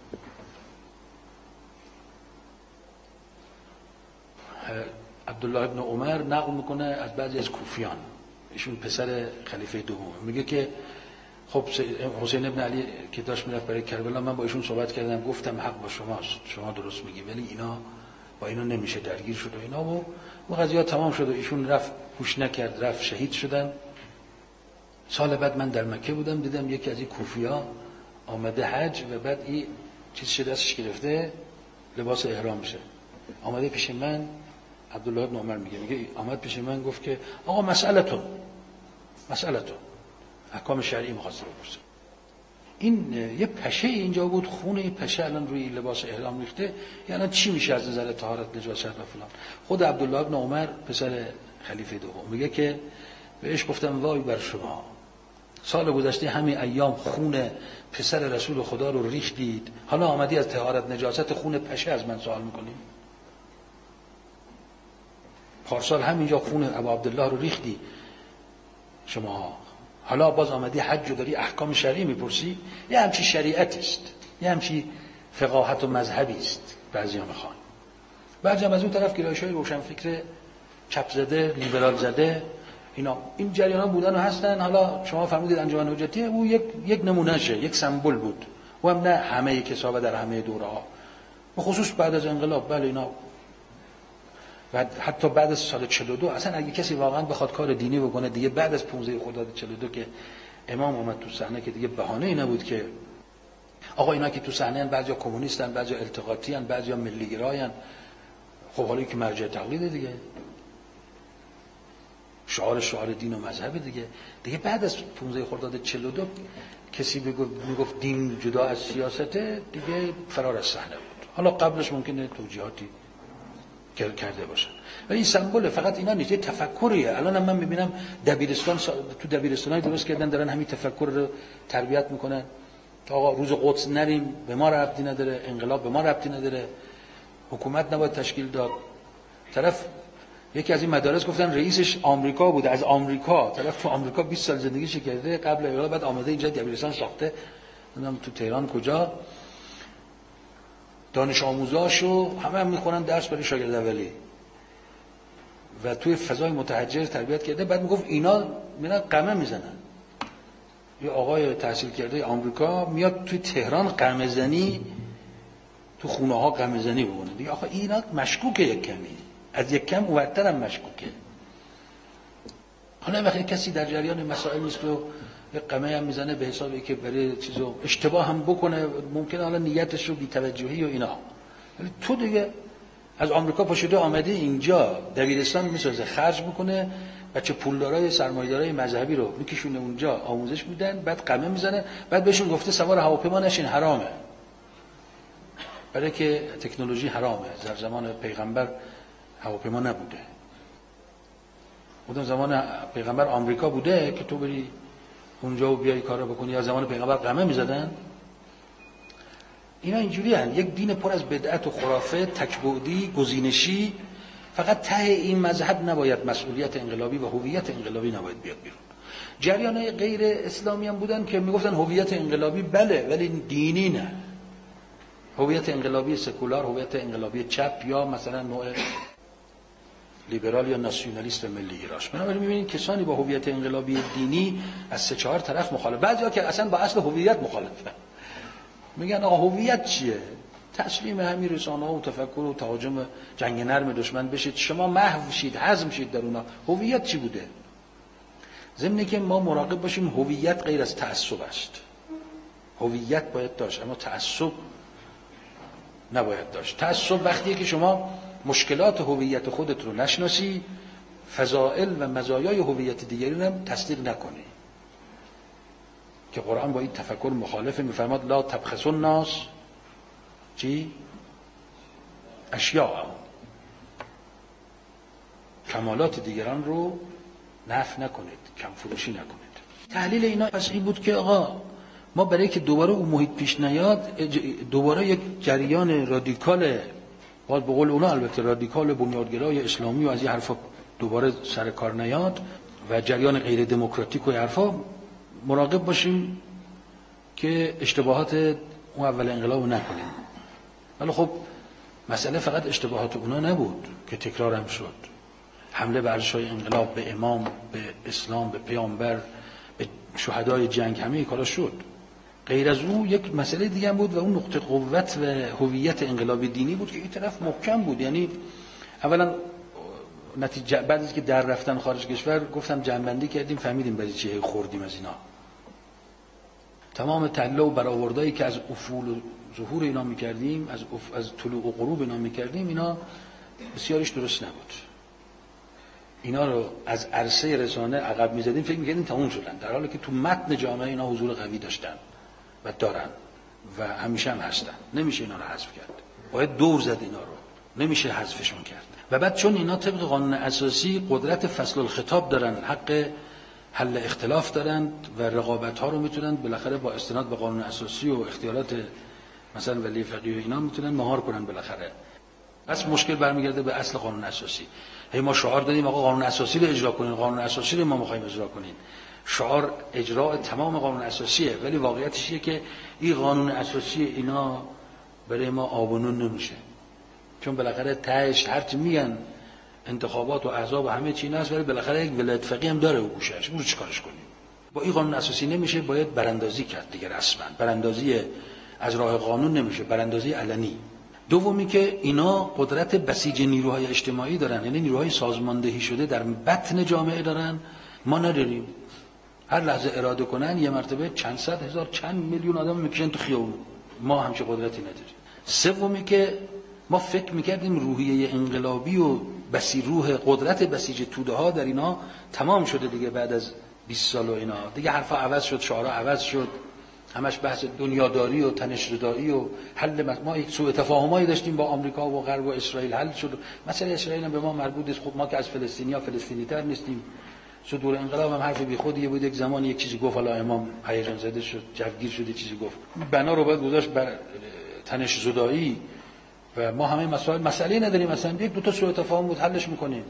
عبدالله ابن عمر نقل میکنه از بعضی از کوفیان، ایشون پسر خلیفه دوم، میگه که خب حسین ابن علی که داشت میرفت برای کربلا، من با ایشون صحبت کردم، گفتم حق با شماست، شما درست میگی، ولی اینا با اینا نمیشه، درگیر شد و اینا و اون قضیه تمام شد و ایشون رفت، گوش نکرد، رفت شهید شدن. سال بعد من در مکه بودم، دیدم یکی از این کوفیا آمده حج و بعد این چیز شده دستش گرفته لباس احرام میشه، آمده پیش من. عبدالله ابن عمر میگه میگه آمد پیش من گفت که آقا مسئلتون مسئلتون احکام شرعی می‌خواست بپرسه. این یه پشه اینجا بود، خون این پشه الان روی لباس احرام ریخته، یعنی چی میشه از نظر طهارت، نجاست و فلان. خود عبدالله ابن عمر پسر خلیفه دوم میگه که بهش گفتم وای بر شما، سال گذشته همین ایام خون پسر رسول خدا رو ریختید، حالا آمدی از طهارت نجاست خون پشه از من سوال میکنی؟ پارسال همینجا خون ابو عبدالله رو ریختی شما، حالا باز آمدی حج و داری احکام شرعی میپرسی؟ یه همچی شریعتی است، یه همچی فقاهت و مذهبی است بعضیا میخوان. بعضی هم از اون طرف گرایش‌های روشنفکر چپ زده، لیبرال زده، اینا این جریانا بودن و هستن. حالا شما فرمودید انجمن حجتی، او یک یک نمونهشه، یک سمبل بود، و هم نه همه کسا و در همه دوره‌ها، به خصوص بعد از انقلاب. بله اینا و حتی بعد از سال چهل و دو اصلا اگه کسی واقعا بخواد کار دینی بکنه دیگه، بعد از پانزده خرداد چهل و دو که امام اومد تو صحنه، که دیگه بهانه ای نبود که آقا اینا که تو صحنه ان، بعضیا کمونیستن، بعضیا التقاطی ان، بعضیا ملی گرایان، خب حالا که مرجع تقلید دیگه، شعار شعار دین و مذهب دیگه. دیگه بعد از پانزده خرداد چهل و دو کسی میگفت دین جدا از سیاسته، دیگه فرار از صحنه بود. حالا قبلش ممکنه توجیهاتی کرده باشن، ولی این سمبوله، فقط اینا نیست، یه تفکریه. الان هم من میبینم دبیرستان تو دبیرستانای درست کردن دارن همین تفکر رو تربیت میکنن. آقا روز قدس نریم، به ما ربطی نداره، انقلاب به ما ربطی نداره، حکومت نباید تشکیل داد. طرف یکی از این مدارس گفتن رئیسش آمریکا بوده، از آمریکا، طرف تو آمریکا بیست سال زندگیش کرده قبل انقلاب، بعد آمده اینجا دبیرستان ساخته، نمیدونم تو تهران کجا، دانش آموزاشو همه هم میخونن درس برای شاگرد اولی و توی فضای متحجر تربیت کرده. بعد میگفت اینا میرن قمه میزنن. یه آقای تحصیل کرده آمریکا میاد توی تهران قمه زنی، تو خونه ها قمه زنی بکنه دیگه. آخه اینا مشکوکه، یک کمی از یک کم اونورتر هم مشکوکه. حالا وقتی کسی در جریان مسائل نیست و یه قمه هم میزنه به حسابی که برای چیزو اشتباه هم بکنه، ممکنه حالا نیتش رو بی‌توجهی و اینا، ولی تو دیگه از آمریکا پاشده آمده اینجا دبیرستان میسازه، خرج میکنه، بچه پولدارای سرمایه‌دارای مذهبی رو میکشونه اونجا آموزش میدن، بعد قمه میزنه، بعد بهشون گفته سوار هواپیما نشین، حرامه، برای که تکنولوژی حرامه. در زمان پیغمبر هواپیما نبوده، بودن زمان پیغمبر آمریکا بوده که تو بری اونجا و بیای کارو بکنی. یا زمان پیغمبر قمه میزدن. اینا اینجوری هن. یک دین پر از بدعت و خرافه، تکبودی، گزینشی. فقط ته این مذهب نباید مسئولیت انقلابی و هویت انقلابی نباید بیاد بیرون. جریان‌های غیر اسلامی هم بودن که میگفتن هویت انقلابی بله ولی دینی نه. هویت انقلابی سکولار، هویت انقلابی چپ، یا مثلا نوع لیبرال یا ناسیونالیست و ملی گراش. بنابراین می‌بینید کسانی با هویت انقلابی دینی از سه چهار طرف مخالف، بعضیا که اصلا با اصل هویت مخالفن. میگن آقا هویت چیه؟ تسلیم همین رسانه‌ها و تفکر و تهاجم جنگ نرم دشمن بشید، شما محو شید، هضم شید در اونا. هویت چی بوده؟ ضمن که ما مراقب باشیم هویت غیر از تعصب است. هویت باید داشت، اما تعصب نباید داشت. تعصب وقتیه که شما مشکلات هویت خودت رو نشناسی، فضائل و مزایای هویت دیگری رو هم تصدیق نکنی، که قرآن با این تفکر مخالفه. میفرماد لا تبخسوا الناس چی؟ اشیاء، کمالات دیگران رو نفی نکنید، کم فروشی نکنید. تحلیل اینا پس این بود که آقا ما برای که دوباره اون محیط پیش نیاد، دوباره یک جریان رادیکال، باید به قول اونا البته رادیکال بنیادگرای اسلامی و از این حرفا دوباره سر کار نیاد و جریان غیر دموکراتیک و حرفا، مراقب باشیم که اشتباهات اون اول انقلاب نکنیم. ولی خب مسئله فقط اشتباهات اونا نبود که تکرار هم شد. حمله بر ارزش‌های انقلاب به امام، به اسلام، به پیامبر، به شهدای جنگ، همه کارا شد. غیر از اون یک مسئله دیگه هم بود و اون نقطه قوت و هویت انقلاب دینی بود که این طرف محکم بود. یعنی اولا نتیجه بعد از که در رفتن خارج کشور گفتم جنبندی کردیم، فهمیدیم برای چی خوردیم از اینا. تمام تله و برآوردایی که از افول و ظهور اینا می‌کردیم، از اف... از طلوع و غروب اینا می‌کردیم، اینا بسیارش درست نبود. اینا رو از عرصه رسانه عقب می‌زدیم، فکر می‌کردیم تموم شدن، در حالی که تو متن جامعه اینا حضور قوی داشتن و دارن و همیشه هم هستن. نمیشه اینا رو حذف کرد، باید دور زد اینا رو، نمیشه حذفشون کرد. و بعد چون اینا طبق قانون اساسی قدرت فصل الخطاب دارن، حق حل اختلاف دارن و رقابت ها رو میتونن بالاخره با استناد به قانون اساسی و اختیارات مثلا ولی فقیه اینا میتونن مهار کنن بالاخره. پس مشکل برمیگرده به اصل قانون اساسی. هی ما شعار دادیم آقا قانون اساسی رو اجرا کنین، قانون اساسی رو ما میخوایم اجرا کنین. شعار اجرا تمام قانون اساسیه، ولی واقعیتش اینه که این قانون اساسی اینا برای ما آب و نون نمیشه. چون بالاخره تهش هرچی میگن انتخابات و احزاب و همه چی هست، ولی بالاخره یک ولایت فقیه هم داره و گوشش. اون رو چیکارش کنیم؟ با این قانون اساسی نمیشه، باید براندازی کرد دیگه رسما. براندازی از راه قانون نمیشه، براندازی علنی. دومی که اینا قدرت بسیج نیروهای اجتماعی دارن، یعنی نیروهای سازماندهی شده در بطن جامعه دارن، ما نداریم. هر لحظه اراده کنن یه مرتبه چند صد هزار چند میلیون آدم میکشن تو خیابون. ما همچین قدرتی نداریم. سومی که ما فکر میکردیم روحیه انقلابی و بسی روح قدرت بسیج توده ها در اینا تمام شده دیگه بعد از بیست سال و اینا دیگه حرفا عوض شد، شعارا عوض شد، همش بحث دنیاداری و تنش‌زدایی و حل. ما یک سوء تفاهمایی داشتیم با آمریکا و غرب و اسرائیل، حل شد. مسئله اسرائیل هم به ما مربوط است. خب ما که از فلسطینیا فلسطینی‌تر نیستیم. صدور انقلاب هم حرف بیخودیه بود. یک زمان یک چیزی گفت، حالا امام هیجان زده شد، جوگیر شد، یک چیزی گفت. بنا رو باید گذاشت بر تنش‌زدایی و ما همه مسائل مسئله نداریم، مثلا یک دو تا سوء تفاهم بود حلش میکنیم.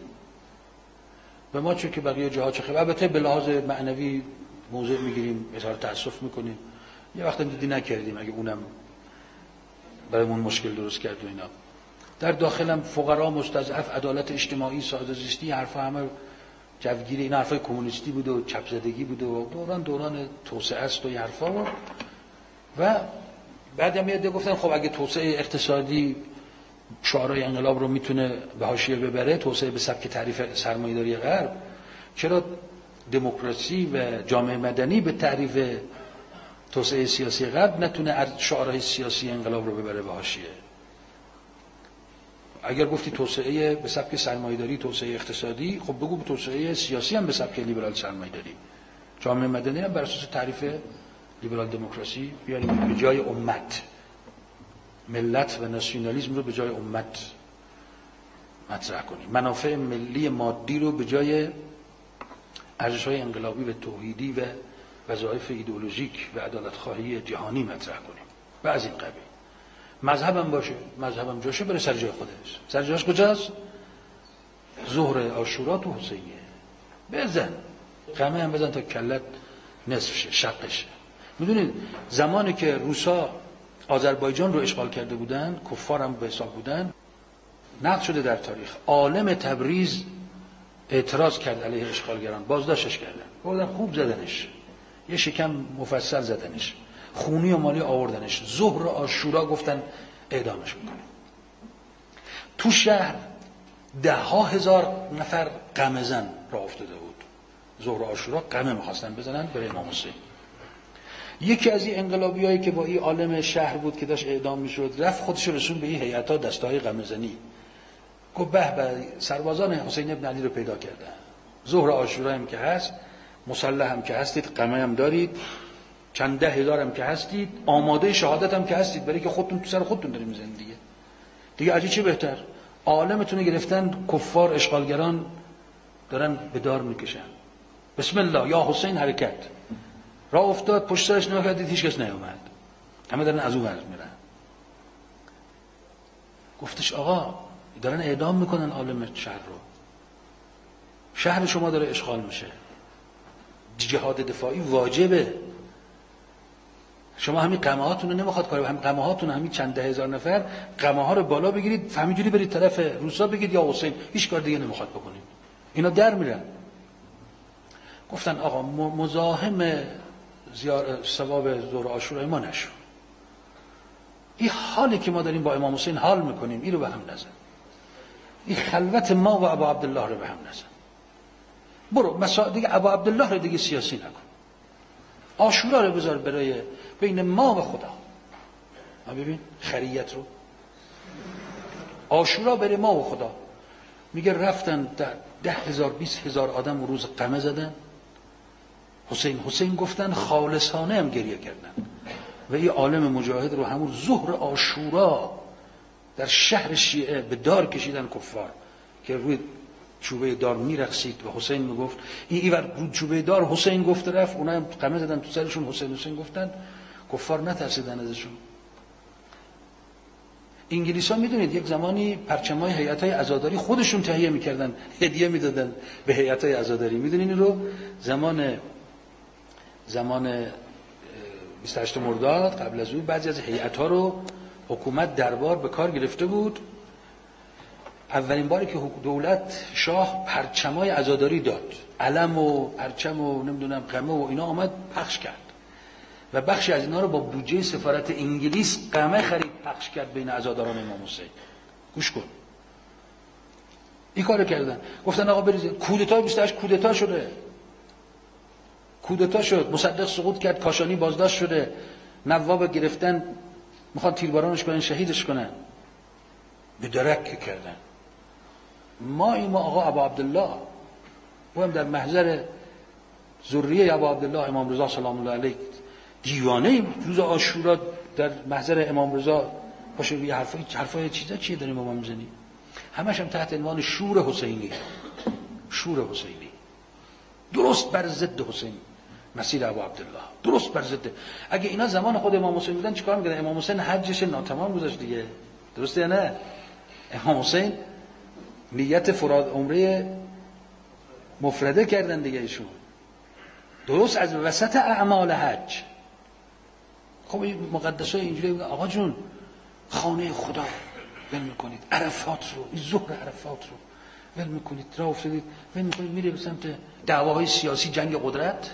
و ما چون که بقیه جاها چه خبر، البته به لحاظ معنوی موضع میگیریم، اظهار تأسف میکنیم. یه وقت دیدی نکردیم اگه اونم برامون مشکل درست کرد و اینا. در داخلم فقرا مستضعف، عدالت اجتماعی، ساده‌زیستی، حرفا همه جوگیر این حرفای کمونیستی بود و چپ زدگی بود و دوران دوران توسعه است و این حرفا. و و بعد هم یاد گفتن خب اگه توسعه اقتصادی شعارهای انقلاب رو میتونه به حاشیه ببره، توسعه به سبک تعریف سرمایه‌داری غرب، چرا دموکراسی و جامعه مدنی به تعریف توسعه سیاسی غرب نتونه شعارهای سیاسی انقلاب رو ببره به حاشیه؟ اگر گفتی توسعه به سبک سرمایه‌داری، توسعه اقتصادی، خب بگو توسعه سیاسی هم به سبک لیبرال سرمایه‌داری. جامعه مدنی هم بر اساس تعریف لیبرال دموکراسی بیاریم به جای امت. ملت و ناسیونالیسم رو به جای امت مطرح کنیم. منافع ملی مادی رو به جای ارزش‌های انقلابی و توحیدی و وظایف ایدئولوژیک و عدالت‌خواهی جهانی مطرح کنیم. و از این قبیل. مذهبم باشه، مذهبم جاشه بره سر جای خودش. سر جاش کجاست؟ ظهر عاشورا تو حسینیه. بزن. قمه هم بزن تا کلت نصف شه، شق شه. میدونید زمانی که روسا آذربایجان رو اشغال کرده بودن، کفار هم به حساب بودن، نقل شده در تاریخ، عالم تبریز اعتراض کرد علیه اشغالگران، بازداشتش کردن، بردن خوب زدنش، یه شکم مفصل زدنش، خونی و مالی آوردنش، ظهر عاشورا گفتن اعدامش میکنه. تو شهر ده ها هزار نفر قمه زن را افتاده بود. ظهر عاشورا قمه میخواستن بزنن برای امام حسین. یکی از این انقلابیایی که با این عالم شهر بود که داشت اعدام میشد رفت خودش رسون به این هیئت‌ها دسته‌های غم‌زنی، گفت به به سربازان حسین ابن علی رو پیدا کردن، ظهر عاشورا هم که هست، مسلح هم که هستید، قمه هم دارید، چند ده هزار هم که هستید، آماده شهادت هم که هستید، برای که خودتون تو سر خودتون دارید میزنید دیگه. دیگه از چی بهتر؟ عالمتون گرفتن کفار اشغالگران دارن به دار میکشن. بسم الله یا حسین حرکت. راه افتاد، پشت سرش نگاه کردید هیچ کس نیومد، همه دارن از اون ور میرن. گفتش آقا دارن اعدام میکنن عالم شهر رو، شهر شما داره اشغال میشه، جهاد دفاعی واجبه. شما همین قمه هاتون رو نمیخواد کاری، همین قمه هاتون همین چند ده هزار نفر قمه ها رو بالا بگیرید، همینجوری برید طرف روسا بگید یا حسین، هیچ کار دیگه نمیخواد بکنید. اینا در میرن. گفتن آقا مزاحم زیار ثواب ظهر عاشورا ما نشو، این حالی که ما داریم با امام حسین حال میکنیم این رو به هم نزن، این خلوت ما و ابا عبدالله رو به هم نزن، برو مسا دیگه ابا عبدالله رو دیگه سیاسی نکن، عاشورا رو بذار برای بین ما و خدا. ما ببین خریت رو، عاشورا برای ما و خدا. میگه رفتن ده, ده هزار بیست هزار آدم روز قمه زدن، حسین حسین گفتن، خالصانه هم گریه کردن و این عالم مجاهد رو همون ظهر عاشورا در شهر شیعه به دار کشیدن کفار که روی چوبه دار میرقصید و حسین میگفت این ایور رو چوبه دار حسین گفت رفت، اونا هم قمه زدن تو سرشون حسین حسین گفتن، کفار نترسیدن ازشون. انگلیسا میدونید یک زمانی پرچمای هیئت‌های عزاداری خودشون تهیه میکردن، هدیه میدادن به هیئت‌های عزاداری. میدونین این رو زمان زمان بیست و هشتم مرداد قبل از اون بعضی از هیئت‌ها رو حکومت دربار به کار گرفته بود. اولین باری که دولت شاه پرچمای عزاداری داد، علم و پرچم و نمیدونم قمه و اینا آمد پخش کرد و بخشی از اینا رو با بودجه سفارت انگلیس قمه خرید پخش کرد بین عزاداران امام حسین. گوش کن، این کارو کردن. گفتن آقا بریزید. کودتا بیست و هشت کودتا شده، کودتا شد، مصدق سقوط کرد، کاشانی بازداشت شده، نواب گرفتن میخوان تیربارانش کنن، شهیدش کنن، به درک کردن. ما این ما آقا ابا عبدالله و هم در محضر ذریه ابا عبدالله امام رضا سلام الله علیه دیوانه روز عاشورا در محضر امام رضا باشه یه حرفای حرفای چیزا چیه داریم با ما میزنی؟ همش هم تحت عنوان شور حسینی، شور حسینی، درست بر ضد حسین، مسیر ابو عبدالله درست بر ضد. اگه اینا زمان خود امام حسین بودن چیکار می‌کردن؟ امام حسین حجش ناتمام گذاشت دیگه، درسته یا نه؟ امام حسین نیت فراد عمره مفرده کردن دیگه ایشون، درست از وسط اعمال حج. خب این مقدسای اینجوری آقا جون خانه خدا ول میکنید، عرفات رو، این ظهر عرفات رو ول میکنید، راه افتادید ول میکنید، میره به سمت دعواهای سیاسی، جنگ قدرت.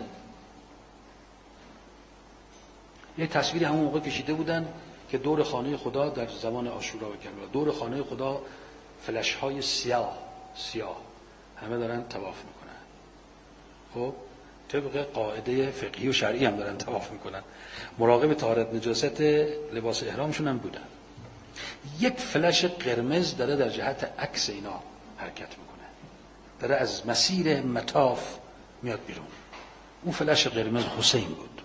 یه تصویری همون موقع کشیده بودن که دور خانه خدا در زمان عاشورا و کربلا، دور خانه خدا فلش های سیاه سیاه همه دارن طواف میکنن. خب طبق قاعده فقهی و شرعی هم دارن طواف میکنن، مراقب طهارت نجاست لباس احرامشون هم بودن. یک فلش قرمز داره در جهت عکس اینا حرکت میکنه، داره از مسیر مطاف میاد بیرون. اون فلش قرمز حسین بود.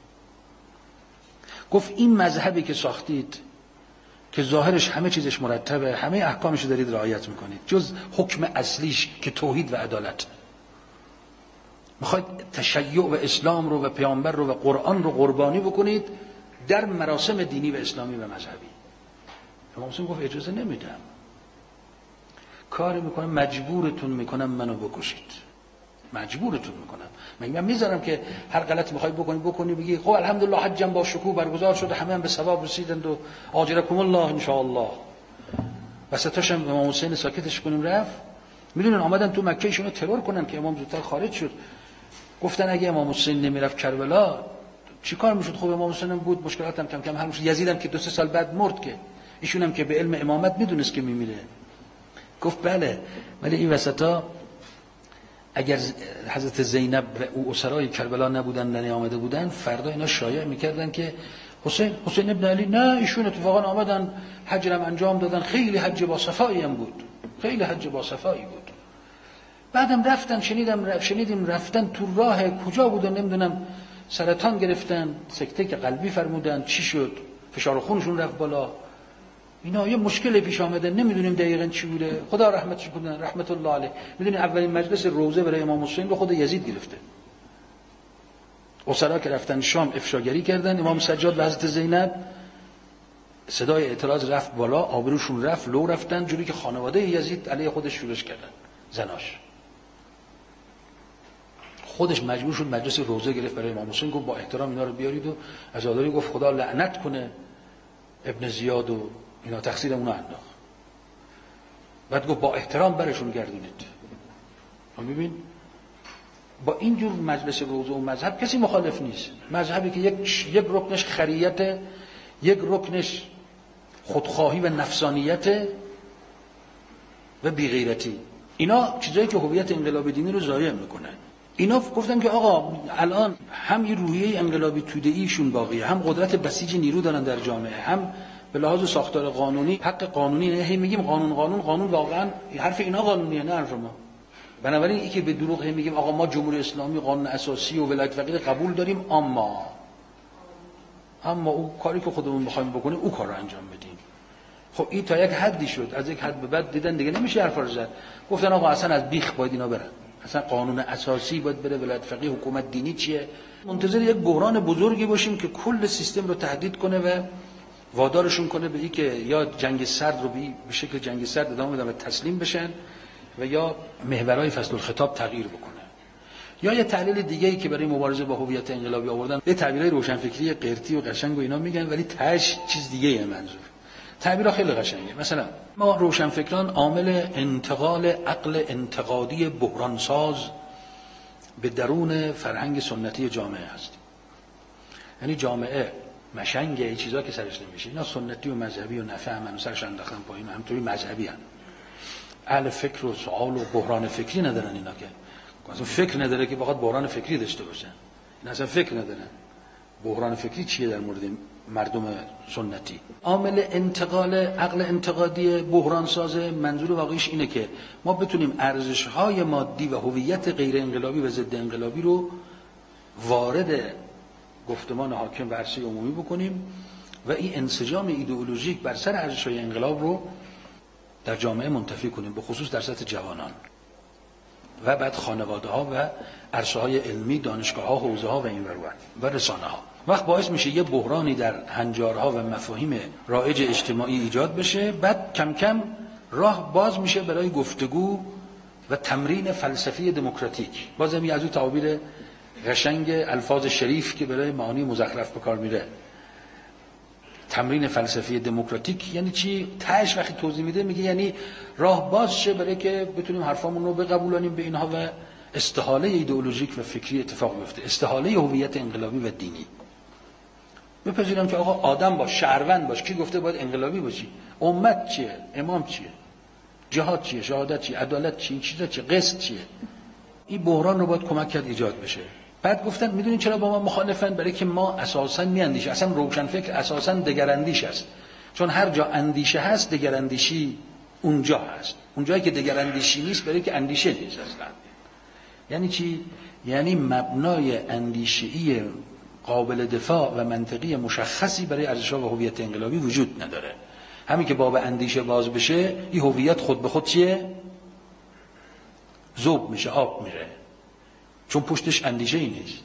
گفت این مذهبی که ساختید که ظاهرش همه چیزش مرتبه، همه احکامش رو دارید رعایت میکنید جز حکم اصلیش که توحید و عدالت، میخواید تشیع و اسلام رو و پیامبر رو و قرآن رو قربانی بکنید در مراسم دینی و اسلامی و مذهبی. امام حسین گفت اجازه نمیدم، کاری میکنم مجبورتون میکنم منو بکشید، مجبورتون میکنم. من میذارم که هر غلطی میخوای بکنی بکنی بگی خب الحمدلله حجم با شکوه برگزار شده، همه هم به ثواب رسیدند و اجرکم الله ان شاء الله. وسطاش هم امام حسین ساکتش کنیم رفت. میدونن اومدن تو مکه ایشونو ترور کنن که امام زودتر خارج شد. گفتن اگه امام حسین نمیرفت کربلا چیکار میشد؟ خب امام حسین هم بود، مشکلات هم کم کم حل میشد. یزید هم که دو سه سال بعد مرد که ایشون هم که به علم امامت میدونست که میمیره. گفت بله، ولی این وسطا اگر حضرت زینب و او اسرای کربلا نبودن نیامده بودن، فردا اینا شایع میکردن که حسین حسین ابن علی نه ایشون اتفاقا آمدن حج رو انجام دادن، خیلی حج با صفایی هم بود، خیلی حج با صفایی بود. بعدم رفتن شنیدم شنیدیم رفتن تو راه کجا بودن نمیدونم سرطان گرفتن، سکته که قلبی فرمودن، چی شد فشار خونشون رفت بالا. اینا یه مشکلی پیش آمده، نمیدونیم دقیقاً چی بوده، خدا رحمتش کنه رحمت الله علیه. میدونی اولین مجلس روزه برای امام حسین رو خود یزید گرفته. اسرا که رفتن شام افشاگری کردن، امام سجاد و حضرت زینب صدای اعتراض رفت بالا، آبروشون رفت لو رفتن، جوری که خانواده یزید علیه خودش شورش کردن، زناش. خودش مجبور شد مجلس روزه گرفت برای امام حسین، گفت با احترام اینا رو بیارید و عزاداری گفت خدا لعنت کنه ابن زیاد و اینا، تقصیر اونا انداخت. بعد گفت با احترام برشون گردونید. ببین با اینجور مجلس روزه و مذهب کسی مخالف نیست. مذهبی که یک یک رکنش خریت، یک رکنش خودخواهی و نفسانیت و بی‌غیرتی، اینا چیزایی که هویت انقلابی دینی رو ضایع میکنن. اینا گفتن که آقا الان هم این روحیه انقلابی توده‌ایشون باقیه، هم قدرت بسیج نیرو دارن در جامعه، هم به لحاظ ساختار قانونی حق قانونی. نه هی میگیم قانون قانون قانون، واقعا حرف اینا قانونیه نه حرف ما. بنابراین این که به دروغ هی میگیم آقا ما جمهوری اسلامی قانون اساسی و ولایت فقیه قبول داریم، اما اما اون کاری که خودمون می‌خوایم بکنیم اون کار رو انجام بدیم. خب این تا یک حدی شد، از یک حد به بعد دیدن دیگه نمیشه حرفا رو زد، گفتن آقا اصلا از بیخ باید اینا برن، اصلا قانون اساسی باید بره، ولایت فقیه حکومت دینی چیه. منتظر یک بحران بزرگی باشیم که کل سیستم رو تهدید کنه و وادارشون کنه به این که یا جنگ سرد رو به شکل جنگ سرد ادامه بدن و تسلیم بشن و یا محورهای فصل الخطاب تغییر بکنه. یا یه تحلیل دیگه‌ای که برای مبارزه با هویت انقلابی آوردن، یه تعبیرای روشنفکری قرتی و قشنگ و اینا میگن، ولی تاش چیز دیگه‌ای منظور. تعبیرها خیلی قشنگه. مثلا ما روشنفکران عامل انتقال عقل انتقادی بحرانساز به درون فرهنگ سنتی جامعه هستیم. یعنی جامعه مشنگه این چیزا که سرش نمیشه، اینا سنتی و مذهبی و نفهمن و سرش انداختن پایین، همونطوری مذهبی ان. اهل فکر و سوال و بحران فکری ندارن اینا، که اصلا فکر نداره که بخواد بحران فکری داشته باشن. اینا اصلا فکر ندارن بحران فکری چیه در مورد مردم سنتی. عامل انتقال عقل انتقادی بحران ساز منظور واقعیش اینه که ما بتونیم ارزش‌های مادی و هویت غیر انقلابی و ضد انقلابی رو وارد گفتمان حاکم و عرصه عمومی بکنیم و این انسجام ایدئولوژیک بر سر ارزش‌های انقلاب رو در جامعه منتفی کنیم، به خصوص در سطح جوانان و بعد خانواده‌ها و عرصه‌های علمی، دانشگاه‌ها، حوزه‌ها و این ور و رسانه‌ها. وقت باعث میشه یه بحرانی در هنجارها و مفاهیم رایج اجتماعی ایجاد بشه، بعد کم کم راه باز میشه برای گفتگو و تمرین فلسفی دموکراتیک. بازم یه از اون تعابیر قشنگ الفاظ شریف که برای معانی مزخرف به کار میره. تمرین فلسفی دموکراتیک یعنی چی؟ تاش وقتی توضیح میده میگه یعنی راه باز شه برای که بتونیم حرفامون رو بقبولانیم به اینها و استحاله ایدئولوژیک و فکری اتفاق بیفته، استحاله هویت انقلابی و دینی. بپذیرم که آقا آدم باش، شهروند باش، کی گفته باید انقلابی باشی؟ امت چیه؟ امام چیه؟ جهاد چیه؟ شهادت چیه؟ عدالت چیه؟ این چیزا چیه؟ قسط چیه؟ این بحران رو باید کمک کرد ایجاد بشه. بعد گفتن میدونین چرا با ما مخالفن؟ برای که ما اساسا میاندیشیم، اصلا روشنفکر اساسا دگراندیش است، چون هر جا اندیشه هست دگراندیشی اونجا هست، اونجایی که دگراندیشی نیست برای که اندیشه نیست اصلا. یعنی چی؟ یعنی مبنای اندیشه‌ای قابل دفاع و منطقی مشخصی برای ارزش‌ها و هویت انقلابی وجود نداره. همین که باب اندیشه باز بشه، این هویت خود به خود چیه؟ ذوب میشه، آب میره، چون پشتش اندیشه ای نیست.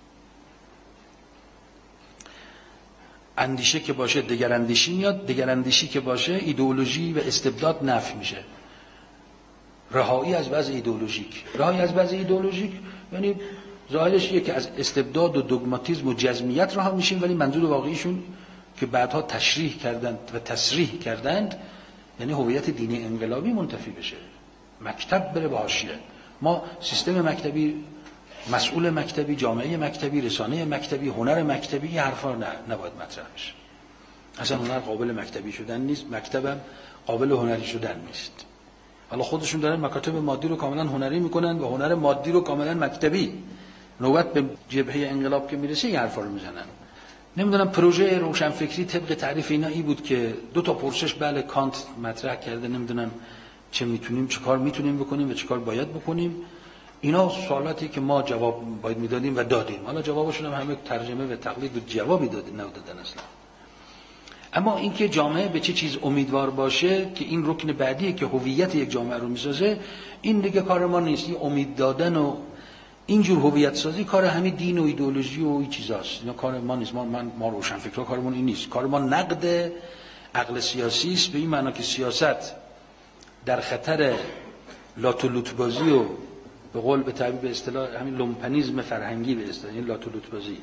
اندیشه که باشه دگر اندیشی میاد، دگر اندیشی که باشه ایدئولوژی و استبداد نفی میشه. رهایی از وضع ایدئولوژیک، رهایی از وضع ایدئولوژیک یعنی ظاهرش اینه که از استبداد و دوگماتیسم و جزمیت رها میشیم، ولی منظور واقعیشون که بعدها تشریح کردند و تصریح کردند یعنی هویت دینی انقلابی منتفی بشه، مکتب بره به حاشیه. ما سیستم مکتبی، مسئول مکتبی، جامعه مکتبی، رسانه مکتبی، هنر مکتبی، این حرفا نه نباید مطرح بشه. اصلا هنر قابل مکتبی شدن نیست، مکتبم قابل هنری شدن نیست. حالا خودشون دارن مکاتب مادی رو کاملا هنری میکنن و هنر مادی رو کاملا مکتبی. نوبت به جبهه انقلاب که میرسه این حرفا رو میزنن. نمیدونم پروژه روشنفکری طبق تعریف اینا ای بود که دو تا پرسش بله کانت مطرح کرده، نمیدونم چه میتونیم چه کار میتونیم بکنیم و چه کار باید بکنیم. اینا سوالاتی که ما جواب باید میدادیم و دادیم. حالا جوابشون هم همه ترجمه و تقلید و جوابی دادن ندادن اصلا. اما اینکه جامعه به چه چیز امیدوار باشه که این رکن بعدیه که هویت یک جامعه رو میسازه، این دیگه کار ما نیست. امید دادن و اینجور هویت سازی کار همین دین و ایدئولوژی و این چیزاست. اینا کار ما نیست. ما من ما روشنفکرا کارمون این نیست. کار ما نقد عقل سیاسی است، به این معنا که سیاست در خطر لاتولوت بازی و به قول به تعبیر به اصطلاح همین لومپنیسم فرهنگی به اصطلاح این لاتولوت بازی،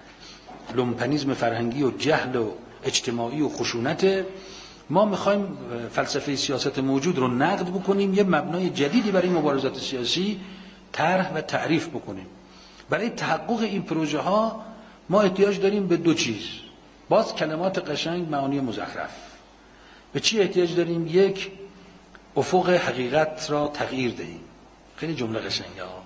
لومپنیسم فرهنگی و جهل و اجتماعی و خشونت. ما میخوایم فلسفه سیاست موجود رو نقد بکنیم، یه مبنای جدیدی برای مبارزات سیاسی طرح و تعریف بکنیم. برای تحقق این پروژه ها ما احتیاج داریم به دو چیز. باز کلمات قشنگ، معانی مزخرف. به چی احتیاج داریم؟ یک، افق حقیقت را تغییر دهیم. خیلی جمله قشنگه ها.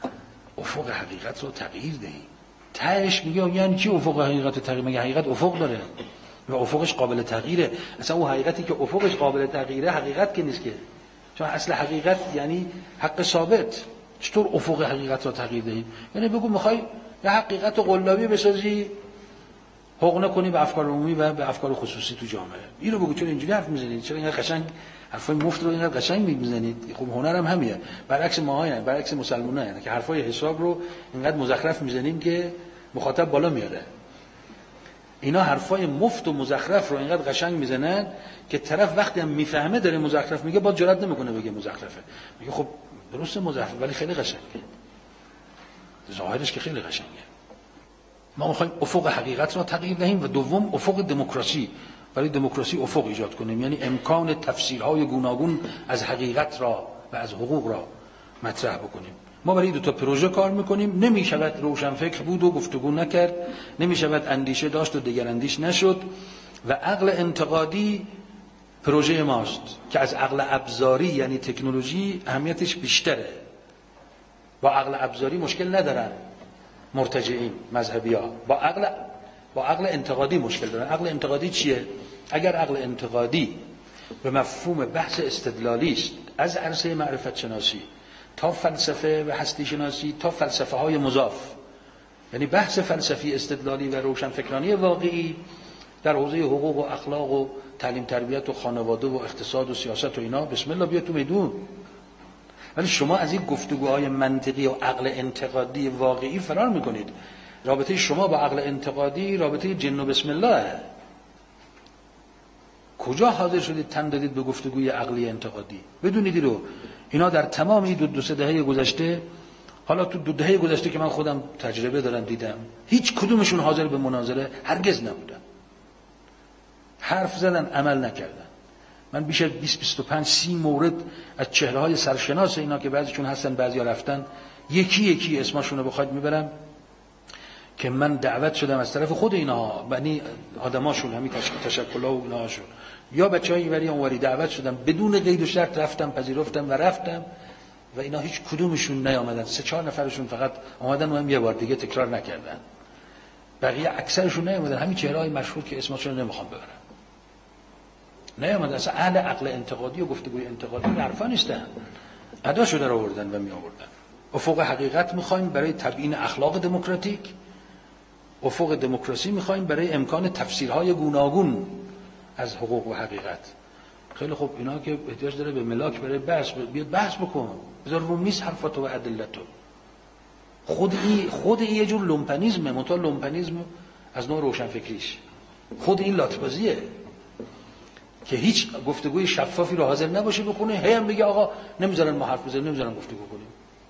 افق حقیقت را تغییر دهیم. تهش میگه یعنی چی افق حقیقت رو تغییر؟ مگه حقیقت افق داره و افقش قابل تغییره؟ اصلا اون حقیقتی که افقش قابل تغییره حقیقت که نیست که، چون اصل حقیقت یعنی حق ثابت. چطور افق حقیقت را تغییر دهیم؟ یعنی بگو میخوای یه حقیقت قلابی بسازی حقوق نکنی به افکار عمومی و به افکار خصوصی تو جامعه. اینو بگو. چرا اینجوری حرف میزنید؟ چرا اینقدر قشنگ حرفای مفت رو اینقدر قشنگ میزنید؟ خب هنرم همیه. برعکس ماها، یعنی برعکس مسلمان‌ها، یعنی که حرفای حساب رو اینقدر مزخرف میزنیم که مخاطب بالا میاره. اینا حرفای مفت و مزخرف رو اینقدر قشنگ میزنن که طرف وقتی هم میفهمه داره مزخرف میگه با جرئت نمیکنه بگه مزخرفه. میگه خب درسته مزخرف ولی خیلی قشنگه. ظاهرش که خیلی قشنگه. ما میخوایم افق حقیقت را تغییر دهیم و دوم افق دموکراسی. برای دموکراسی افق ایجاد کنیم، یعنی امکان تفسیرهای گوناگون از حقیقت را و از حقوق را مطرح بکنیم. ما برای دو تا پروژه کار میکنیم. نمیشود روشنفکر بود و گفتگو نکرد، نمیشود اندیشه داشت و دگر اندیش نشد و عقل انتقادی پروژه ماست که از عقل ابزاری یعنی تکنولوژی اهمیتش بیشتره. با عقل ابزاری مشکل ندارن مرتجعین مذهبی ها، با عقل با عقل انتقادی مشکل دارن. عقل انتقادی چیه؟ اگر عقل انتقادی به مفهوم بحث استدلالی است، از عرصه معرفت شناسی تا فلسفه و هستی شناسی تا فلسفه های مضاف، یعنی بحث فلسفی استدلالی و روشنفکرانی واقعی در حوزه حقوق و اخلاق و تعلیم تربیت و خانواده و اقتصاد و سیاست و اینا، بسم الله بیا تو میدون. ولی شما از این گفتگوهای منطقی و عقل انتقادی واقعی فرار میکنید. رابطه شما با عقل انتقادی رابطه جن و بسم الله. کجا حاضر شدید تن دادید به گفتگوی عقلی انتقادی؟ بدونید رو اینا در تمام این دو, دو سه دهه گذشته، حالا تو دو دهه گذشته که من خودم تجربه دارم دیدم، هیچ کدومشون حاضر به مناظره هرگز نبودن. حرف زدن، عمل نکردن. من بیش از بیست بیست و پنج سی مورد از چهره‌های سرشناس اینا که بعضیشون هستن بعضیا رفتن، یکی یکی اسمشون رو بخواید میبرم که من دعوت شدم از طرف خود اینا، یعنی آدماشون همین تشکل‌ها و اینهاشون، یا بچه‌ای وری اونوری دعوت شدم بدون قید و شرط رفتم، پذیرفتم و رفتم و اینا هیچ کدومشون نیامدن. سه چهار نفرشون فقط اومدن و هم یه بار دیگه تکرار نکردن. بقیه اکثرشون نیامدن. همین چهره‌های مشهور که اسمشون رو نمیخوام ببرم نیامدن. اصلا اهل عقل انتقادی و گفتگوی انتقادی حرفا نیستن. اداشو در آوردن و می آوردن. افق حقیقت میخوایم برای تبیین اخلاق دموکراتیک، افق دموکراسی میخوایم برای امکان تفسیرهای گوناگون از حقوق و حقیقت. خیلی خوب، اینا که احتیاج داره به ملاک برای بحث، بیاد بحث بکن. بذار روم نیست حرفاتو و ادلتو. خود این خود این یه جور لومپنیسمه، منتها لومپنیسم از نوع روشنفکریش. خود این لاتبازیه که هیچ گفتگوی شفافی رو حاضر نباشه بکنه، هی هم بگه آقا نمیذارن ما حرف بزنیم، نمیذارن گفتگو کنیم.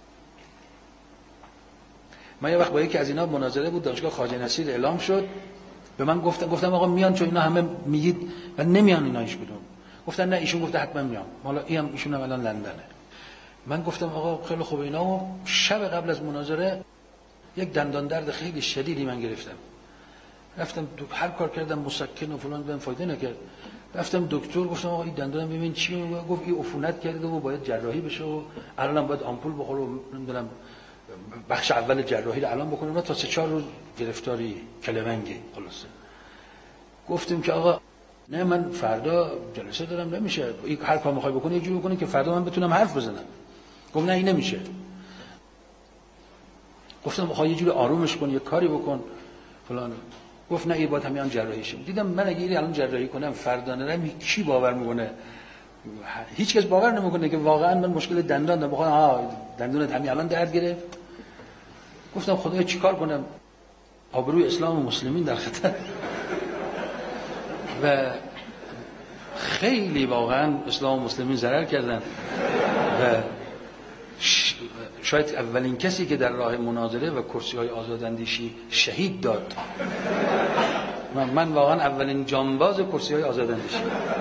من یه وقت با یکی از اینا مناظره بود، دانشگاه خواجه نصیر اعلام شد، به من گفتن گفتم آقا میان، چون اینا همه میگید و نمیان اینا هیچ کدوم. گفتن نه ایشون گفته حتما میام. حالا اینم ایشون هم الان لندنه. من گفتم آقا خیلی خوبه. اینا شب قبل از مناظره یک دندان درد خیلی شدیدی من گرفتم. رفتم هر کار کردم مسکن و فلان، بدم فایده نکرد. رفتم دکتر، گفتم آقا این دندونم ببین چیه؟ گفت این عفونت کرده و باید جراحی بشه و الانم باید آمپول بخوره و نمیدونم بخش اول جراحی رو الان بکنه. تا سه چهار روز گرفتاری کلونگی خلاصه. گفتیم که آقا نه من فردا جلسه دارم، نمیشه هر کار میخوای بکنی یه جوری بکنی که فردا من بتونم حرف بزنم. گفت نه این نمیشه. گفتم آقا یه جوری آرومش کن، یه کاری بکن فلان. گفت نه این باید همین جراحی شه. دیدم من اگه این الان جراحی کنم فردا نرم کی باور میکنه؟ هیچ کس باور نمیکنه که واقعا من مشکل دندان دارم. بخوام ها دندونت همین الان درد گرفت. گفتم خدایا چیکار کنم؟ آبروی اسلام و مسلمین در خطر. و خیلی واقعا اسلام و مسلمین ضرر کردن و شاید اولین کسی که در راه مناظره و کرسی‌های آزاداندیشی شهید داد من, من واقعا اولین جانباز کرسی‌های آزاداندیشی.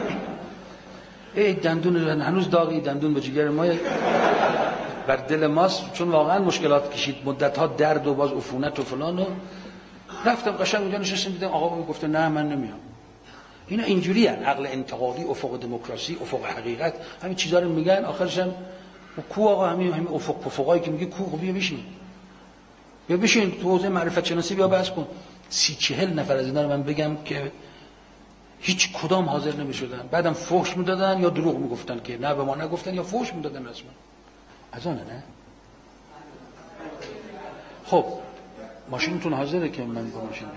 ای دندون هنوز داغی، دندون به جگر ما بر دل ماست، چون واقعا مشکلات کشید، مدت‌ها درد و باز عفونت و فلان. و رفتم قشنگ اونجا نشستم، دیدم آقا گفته نه من نمیام. اینا اینجوری هن. عقل انتقادی، افق دموکراسی، افق حقیقت، همین چیزا رو میگن، آخرش هم کو آقا همین همین افق افقایی که میگی کو، خب بیا بشین بیا بشین تو حوزه معرفت شناسی بیا بحث کن. سی چهل نفر از اینا رو من بگم که هیچ کدام حاضر نمیشدن، بعدم فحش میدادن یا دروغ میگفتن که نه به ما نگفتن یا فحش میدادن رسما. از اونه نه. خب ماشینتون حاضره که من با ماشین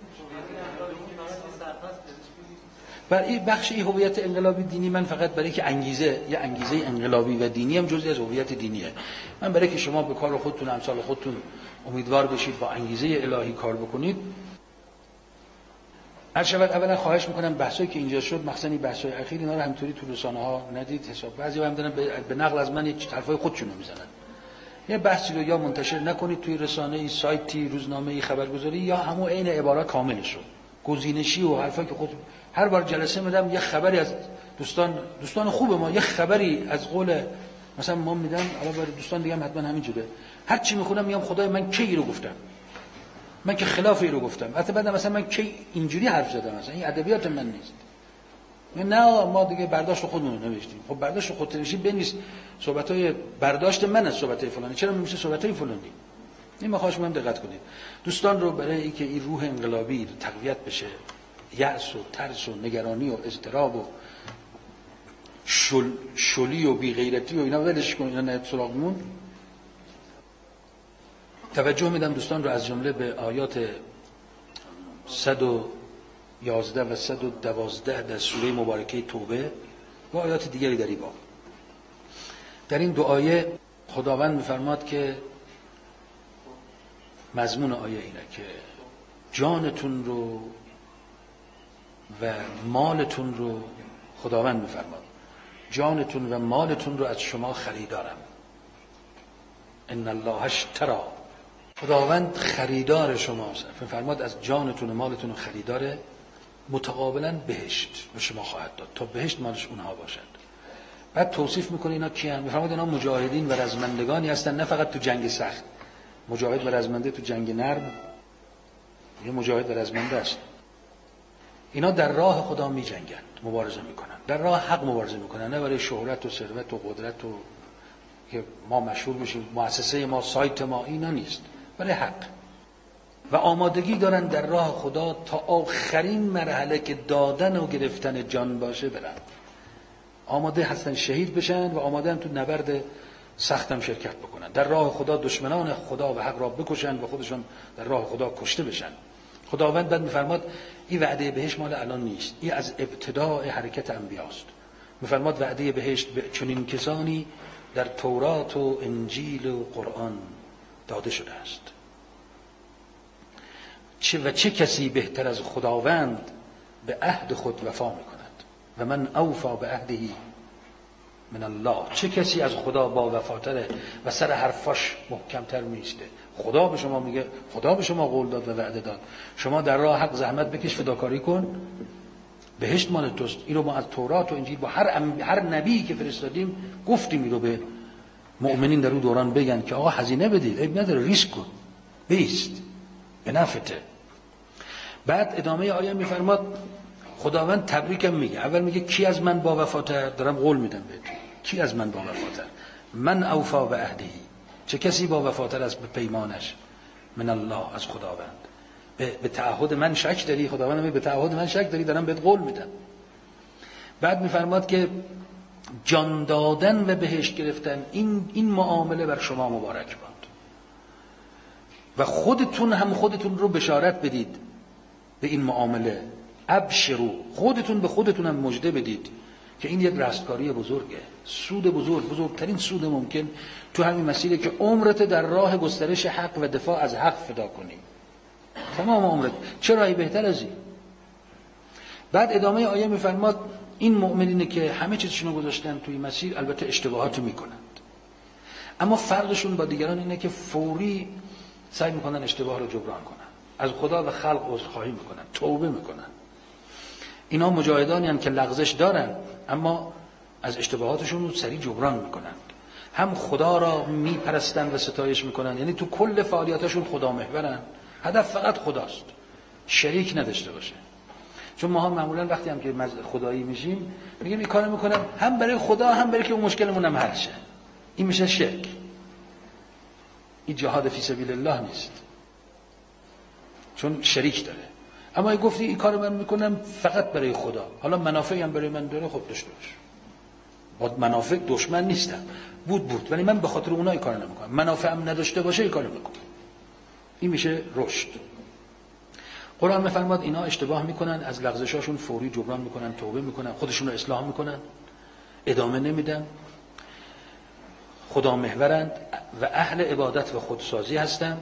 برای این بخش این هویت انقلابی دینی من فقط برای که انگیزه یه انگیزه انقلابی و دینی هم جزئی از هویت دینیه. من برای که شما به کار خودتون امثال خودتون امیدوار بشید با انگیزه الهی کار بکنید. هر شود اولا خواهش میکنم بحثایی که اینجا شد، مخصوصا این بحث‌های اخیر، اینا رو همینطوری تو رسانه‌ها ندید حساب. بعضی‌ها هم دارن به نقل از من یک حرفای خودشون رو میزنن. یه بحثی رو یا منتشر نکنید توی رسانه‌ای، سایتی، روزنامه‌ای، خبرگزاری، یا همون عین عبارات کاملش رو گزینشی و حرفایی که خود هر بار جلسه میدم یه خبری از دوستان دوستان خوب ما، یه خبری از قول مثلا ما میدم، حالا برای دوستان دیگه هم حتما همینجوره. هر چی میخونم میگم خدای من کی رو گفتم، من که خلاف این رو گفتم، حتی بعد مثلا من کی اینجوری حرف زدم، مثلا این ادبیات من نیست. نه ما دیگه برداشت خودمون رو نوشتیم. خب برداشت خودت نوشتی بنویس صحبتای برداشت من از صحبتای فلانی، چرا میمیشه صحبتای فلانی؟ این مخاطب من دقت کنید. دوستان رو برای اینکه این روح انقلابی تقویت بشه، یأس و ترس و نگرانی و اضطراب و شل شلی و بی‌غیرتی و اینا ولش کن، اینا نه سراغمون. توجه میدم دوستان رو از جمله به آیات صد و یازده و صد و دوازده در سوره مبارکه توبه و آیات دیگری در این باب. در این دو آیه خداوند می‌فرماد که مضمون آیه اینه که جانتون رو و مالتون رو، خداوند می‌فرماد جانتون و مالتون رو از شما خریدارم. ان الله اشتری، خداوند خریدار شماست. می‌فرماد از جانتون و مالتون خریداره، متقابلا بهشت به شما خواهد داد تا بهشت مالش اونها باشد. بعد توصیف میکنه اینا کیان؟ می‌فرماد اینا مجاهدین و رزمندگانی هستن، نه فقط تو جنگ سخت. مجاهد و رزمنده تو جنگ نرم یه مجاهد و رزمنده است. اینا در راه خدا می جنگند، مبارزه میکنن، در راه حق مبارزه میکنن، نه برای شهرت و ثروت و قدرت و که ما مشهور بشیم، مؤسسه ما، سایت ما، اینا نیست، برای حق. و آمادگی دارن در راه خدا تا آخرین مرحله که دادن و گرفتن جان باشه برن. آماده هستن شهید بشن و آماده هم تو نبرد سختم شرکت بکنن، در راه خدا دشمنان خدا و حق را بکشن و خودشون در راه خدا کشته بشن. خداوند بعد میفرماد این وعده بهشت مال الان نیست، این از ابتداء حرکت انبیاست. میفرماد وعده بهشت به چنین کسانی در تورات و انجیل و قرآن داده شده است. چه و چه کسی بهتر از خداوند به عهد خود وفا میکند؟ و من اوفا به عهدهی من الله، چه کسی از خدا با وفاتره و سر حرفاش محکمتر میسته؟ خدا به شما میگه، خدا به شما قول داد و وعده داد، شما در راه حق زحمت بکش، فداکاری کن، بهشت مال توست. این رو ما از تورات و انجیل با هر ام... هر نبی که فرستادیم گفتیم، این رو به مؤمنین در اون دوران بگن که آقا هزینه بدید، عیب نداره، ریسک کن، بیست به نفته. بعد ادامه آیه میفرماد خداوند تبریکم میگه. اول میگه کی از من با وفاتر؟ دارم قول میدم بهتون. کی از من با وفاتر؟ من اوفا به عهده. چه کسی با وفاتر از پیمانش؟ من الله، از خداوند. به, به تعهد من شک داری؟ خداوند میگه به تعهد من شک داری، دارم بهت قول میدم. بعد میفرماد که جان دادن و بهشت گرفتن، این این معامله بر شما مبارک باد و خودتون هم خودتون رو بشارت بدید به این معامله. ابشروا، خودتون به خودتون هم مژده بدید که این یک رستگاری بزرگه، سود بزرگ، بزرگترین سود ممکن تو همین مسیره که عمرت در راه گسترش حق و دفاع از حق فدا کنی. تمام عمرت. چه راهی بهتر از این؟ بعد ادامه آیه میفرماد این مؤمنینه که همه چیزشون رو گذاشتن توی مسیر، البته اشتباهات رو میکنند، اما فرقشون با دیگران اینه که فوری سعی میکنن اشتباه رو جبران کنن، از خدا و خلق عذرخواهی میکنن، توبه میکنن. اینا مجاهدانی هستند که لغزش دارن اما از اشتباهاتشون رو سریع جبران میکنن. هم خدا را میپرستن و ستایش میکنن، یعنی تو کل فعالیتاشون خدا محورن، هدف فقط خداست، شریک نداشته باشه. چون ما هم معمولا وقتی هم که خدایی میشیم میگیم این کارو میکنم هم برای خدا هم برای که اون مشکلمون هم حل شه. این میشه شرک. این جهاد فی سبیل الله نیست، چون شریک داره. اما ای گفتی این کارو من میکنم فقط برای خدا، حالا منافعی هم برای من داره، خب داشته باش. با منافع دشمن نیستم، بود بود، ولی من به خاطر اونها این کارو نمیکنم. منافعم نداشته باشه این کارو میکنم. این میشه رشد. قرآن میفرماد اینا اشتباه میکنن، از لغزشاشون فوری جبران میکنن، توبه میکنن، خودشون رو اصلاح میکنن، ادامه نمیدن، خدا محورند و اهل عبادت و خودسازی هستن.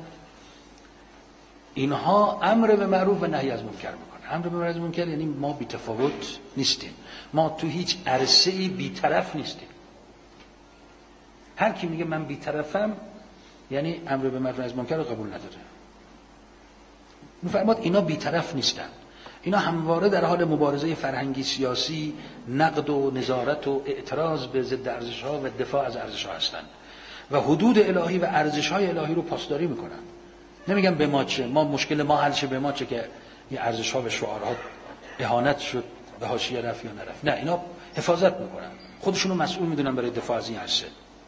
اینها امر به معروف و نهی از منکر میکنن. امر به معروف و منکر یعنی ما بی تفاوت نیستیم، ما تو هیچ عرصه‌ای بی‌طرف نیستیم. هر کی میگه من بی‌طرفم یعنی امر به معروف و نهی از منکر رو قبول نداره. میفرماد اینا بی‌طرف نیستن، اینا همواره در حال مبارزه فرهنگی، سیاسی، نقد و نظارت و اعتراض به ضد ارزش‌ها و دفاع از ارزش‌ها هستند و حدود الهی و ارزش‌های الهی رو پاسداری میکنن. نمیگم به ما چه، ما مشکل ما حل شه، به ما چه که این ارزش‌ها و شعارها اهانت شد، به حاشیه رفت یا نرفت. نه، اینا حفاظت میکنن، خودشونو مسئول میدونن برای دفاع از این عرصه.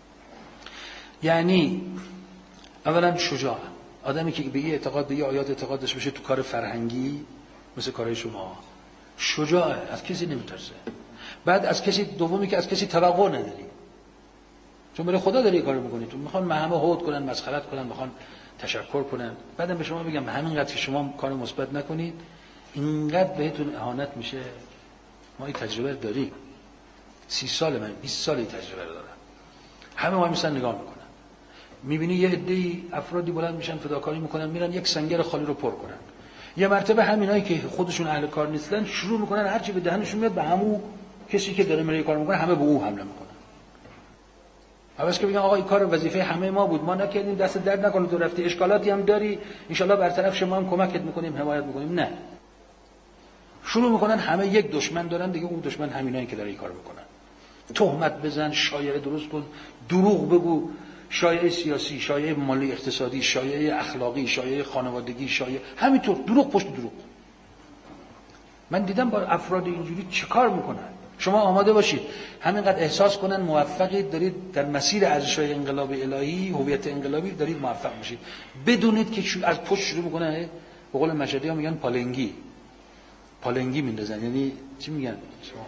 یعنی اولا شجاع، آدمی که به یه اعتقاد به یه آیات اعتقاد داشته باشه تو کار فرهنگی مثل کارهای شما، شجاعه، از کسی نمیترسه. بعد از کسی دومی که از کسی توقع نداری، چون برای خدا داری کارو میکنی. تو میخوان همه هود کنن، مسخرت کنن، میخوان تشکر کنن، بعدم به شما بگم همینقدر که شما کار مثبت نکنید اینقدر بهتون اهانت میشه. ما این تجربه داریم، سی سال من بیست سال این تجربه رو دارم. همه ما میسن نگاه میکنن، میبینی یه عده‌ای افرادی بلند میشن فداکاری میکنن، میرن یک سنگر خالی رو پر کنن. یه مرتبه همینایی که خودشون اهل کار نیستن شروع میکنن هر چی به دهنشون میاد به همون کسی که داره میره کار میکنه همه به اون حمله میکنن. اولش که بگن آقا این کار وظیفه همه ما بود، ما نکردیم، دست درد نکنه، تو رفتی اشکالاتی هم داری، ان شاءالله برطرف شما هم کمکت میکنیم، حمایت میکنیم. نه، شروع میکنن همه یک دشمن دارن دیگه، اون دشمن همینایی که داره این کارو میکنن. تهمت بزن، شایعه درست کن، دروغ بگو، شایعه سیاسی، شایعه مالی اقتصادی، شایعه اخلاقی، شایعه خانوادگی، شایعه همینطور دروغ پشت دروغ. من دیدم با افراد اینجوری چیکار میکنن. شما آماده باشید همینقدر احساس کنن موفقید، دارید در مسیر ارزش‌های انقلاب الهی، هویت انقلابی دارید موفق میشید، بدونید که از پشت شروع میکنن. به قول مشهدی‌ها میگن پالنگی، پالنگی میندازن. یعنی چی میگن شما؟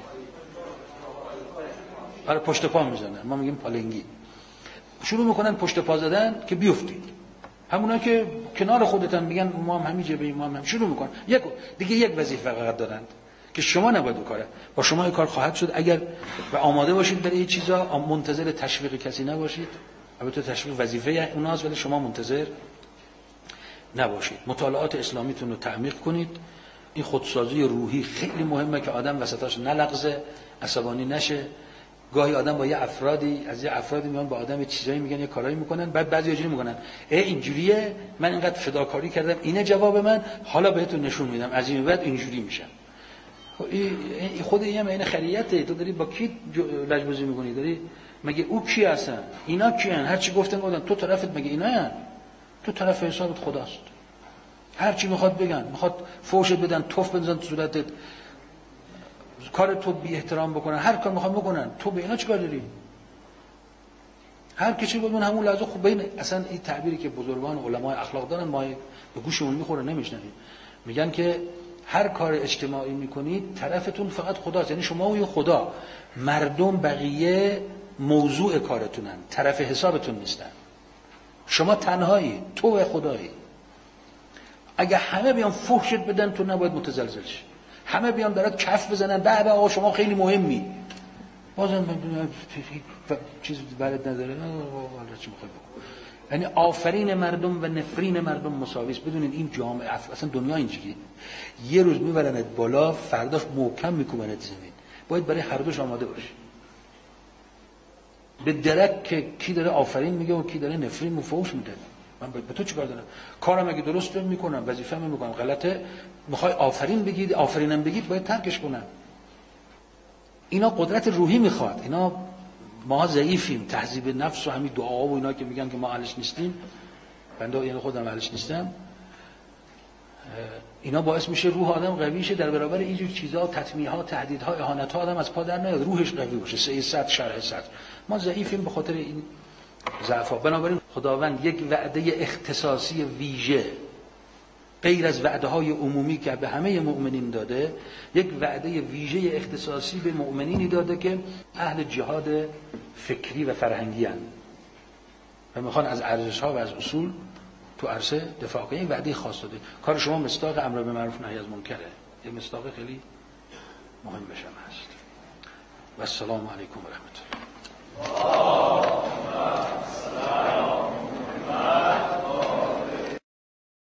برای پشت پا میزنن، ما میگیم پالنگی. شروع میکنن پشت پا زدن که بیفتید. همونا که کنار خودتن میگن ما هم همین جبهه، ما هم, هم شروع میکنن. یک دیگه یک وظیفه فقط دارند که شما نباید اون کاره، با شما این کار خواهد شد اگر و آماده باشید برای این چیزا، منتظر تشویق کسی نباشید. البته تشویق وظیفه اوناست ولی شما منتظر نباشید. مطالعات اسلامیتون رو تعمیق کنید. این خودسازی روحی خیلی مهمه که آدم وسطاش نلغزه، عصبانی نشه. گاهی آدم با یه افرادی از یه افرادی میان با آدم چیزایی میگن، یه کارایی میکنن، بعد بعضی اینجوری میکنن ای اینجوریه، من اینقدر فداکاری کردم، اینه جواب من، حالا بهتون نشون میدم از این بعد اینجوری میشم. خود این هم این خریته. تو داری با کی لجبازی میکنی؟ داری مگه او کی هستن؟ اینا کیان؟ هر چی گفتن گفتن، تو طرفت مگه اینایان؟ تو طرف حسابت خداست. هر چی میخواد بگن، میخواد فوشت بدن، توف بزنن تو صورتت، کار تو بی احترام بکنن، هر کار میخوان بکنن، تو به اینا چیکار داری؟ هر کسی بود من همون لحظه خوب بین اصلا این تعبیری که بزرگان علمای اخلاق دارن ما به گوشمون میخوره نمیشنویم، میگن که هر کار اجتماعی میکنید طرفتون فقط خداست، یعنی شما و خدا، مردم بقیه موضوع کارتونن، طرف حسابتون نیستن، شما تنهایی، تو و خدایی. اگه همه بیان فحشت بدن تو نباید متزلزل شی، همه بیان برات کف بزنن به به آقا شما خیلی مهمی، بازم چیز بلد نداره والا چی میخواد بگم. یعنی آفرین مردم و نفرین مردم مساوی است. بدونید این جامعه اصلا دنیا اینجوریه، یه روز میبرنت بالا فرداش محکم میکوبنت زمین، باید برای هر دوش آماده باشی. به درک که کی داره آفرین میگه و کی داره نفرین و فحش میده. من به تو چیکار دارم؟ کارم اگه درست میکنم، وظیفه‌م میکنم، غلطه میخوای آفرین بگید، آفرینم بگید، باید ترکش کنم. اینا قدرت روحی میخواد. اینا ما ضعیفیم، تهذیب نفس و همین دعاها و اینا که میگن که ما اهلش نیستیم، بنده یعنی خودم اهلش نیستم، اینا باعث میشه روح آدم قوی شه در برابر اینجور چیزا، تطمیع‌ها، تهدیدها، اهانت‌ها آدم از پا در نیاد، روحش قوی باشه، سه صد شرح صد. ما ضعیفیم به خاطر این ضعف‌ها. بنابراین خداوند یک وعده اختصاصی ویژه غیر از وعده‌های عمومی که به همه مؤمنین داده، یک وعده ویژه اختصاصی به مؤمنینی داده که اهل جهاد فکری و فرهنگی هستند و میخوان از ارزش‌ها و از اصول تو عرصه دفاع کنن. یک وعده خاص داده. کار شما مصداق امر بالمعروف نهی از منکره، یه مصداق خیلی مهم بشم هست. و السلام علیکم و رحمت الله.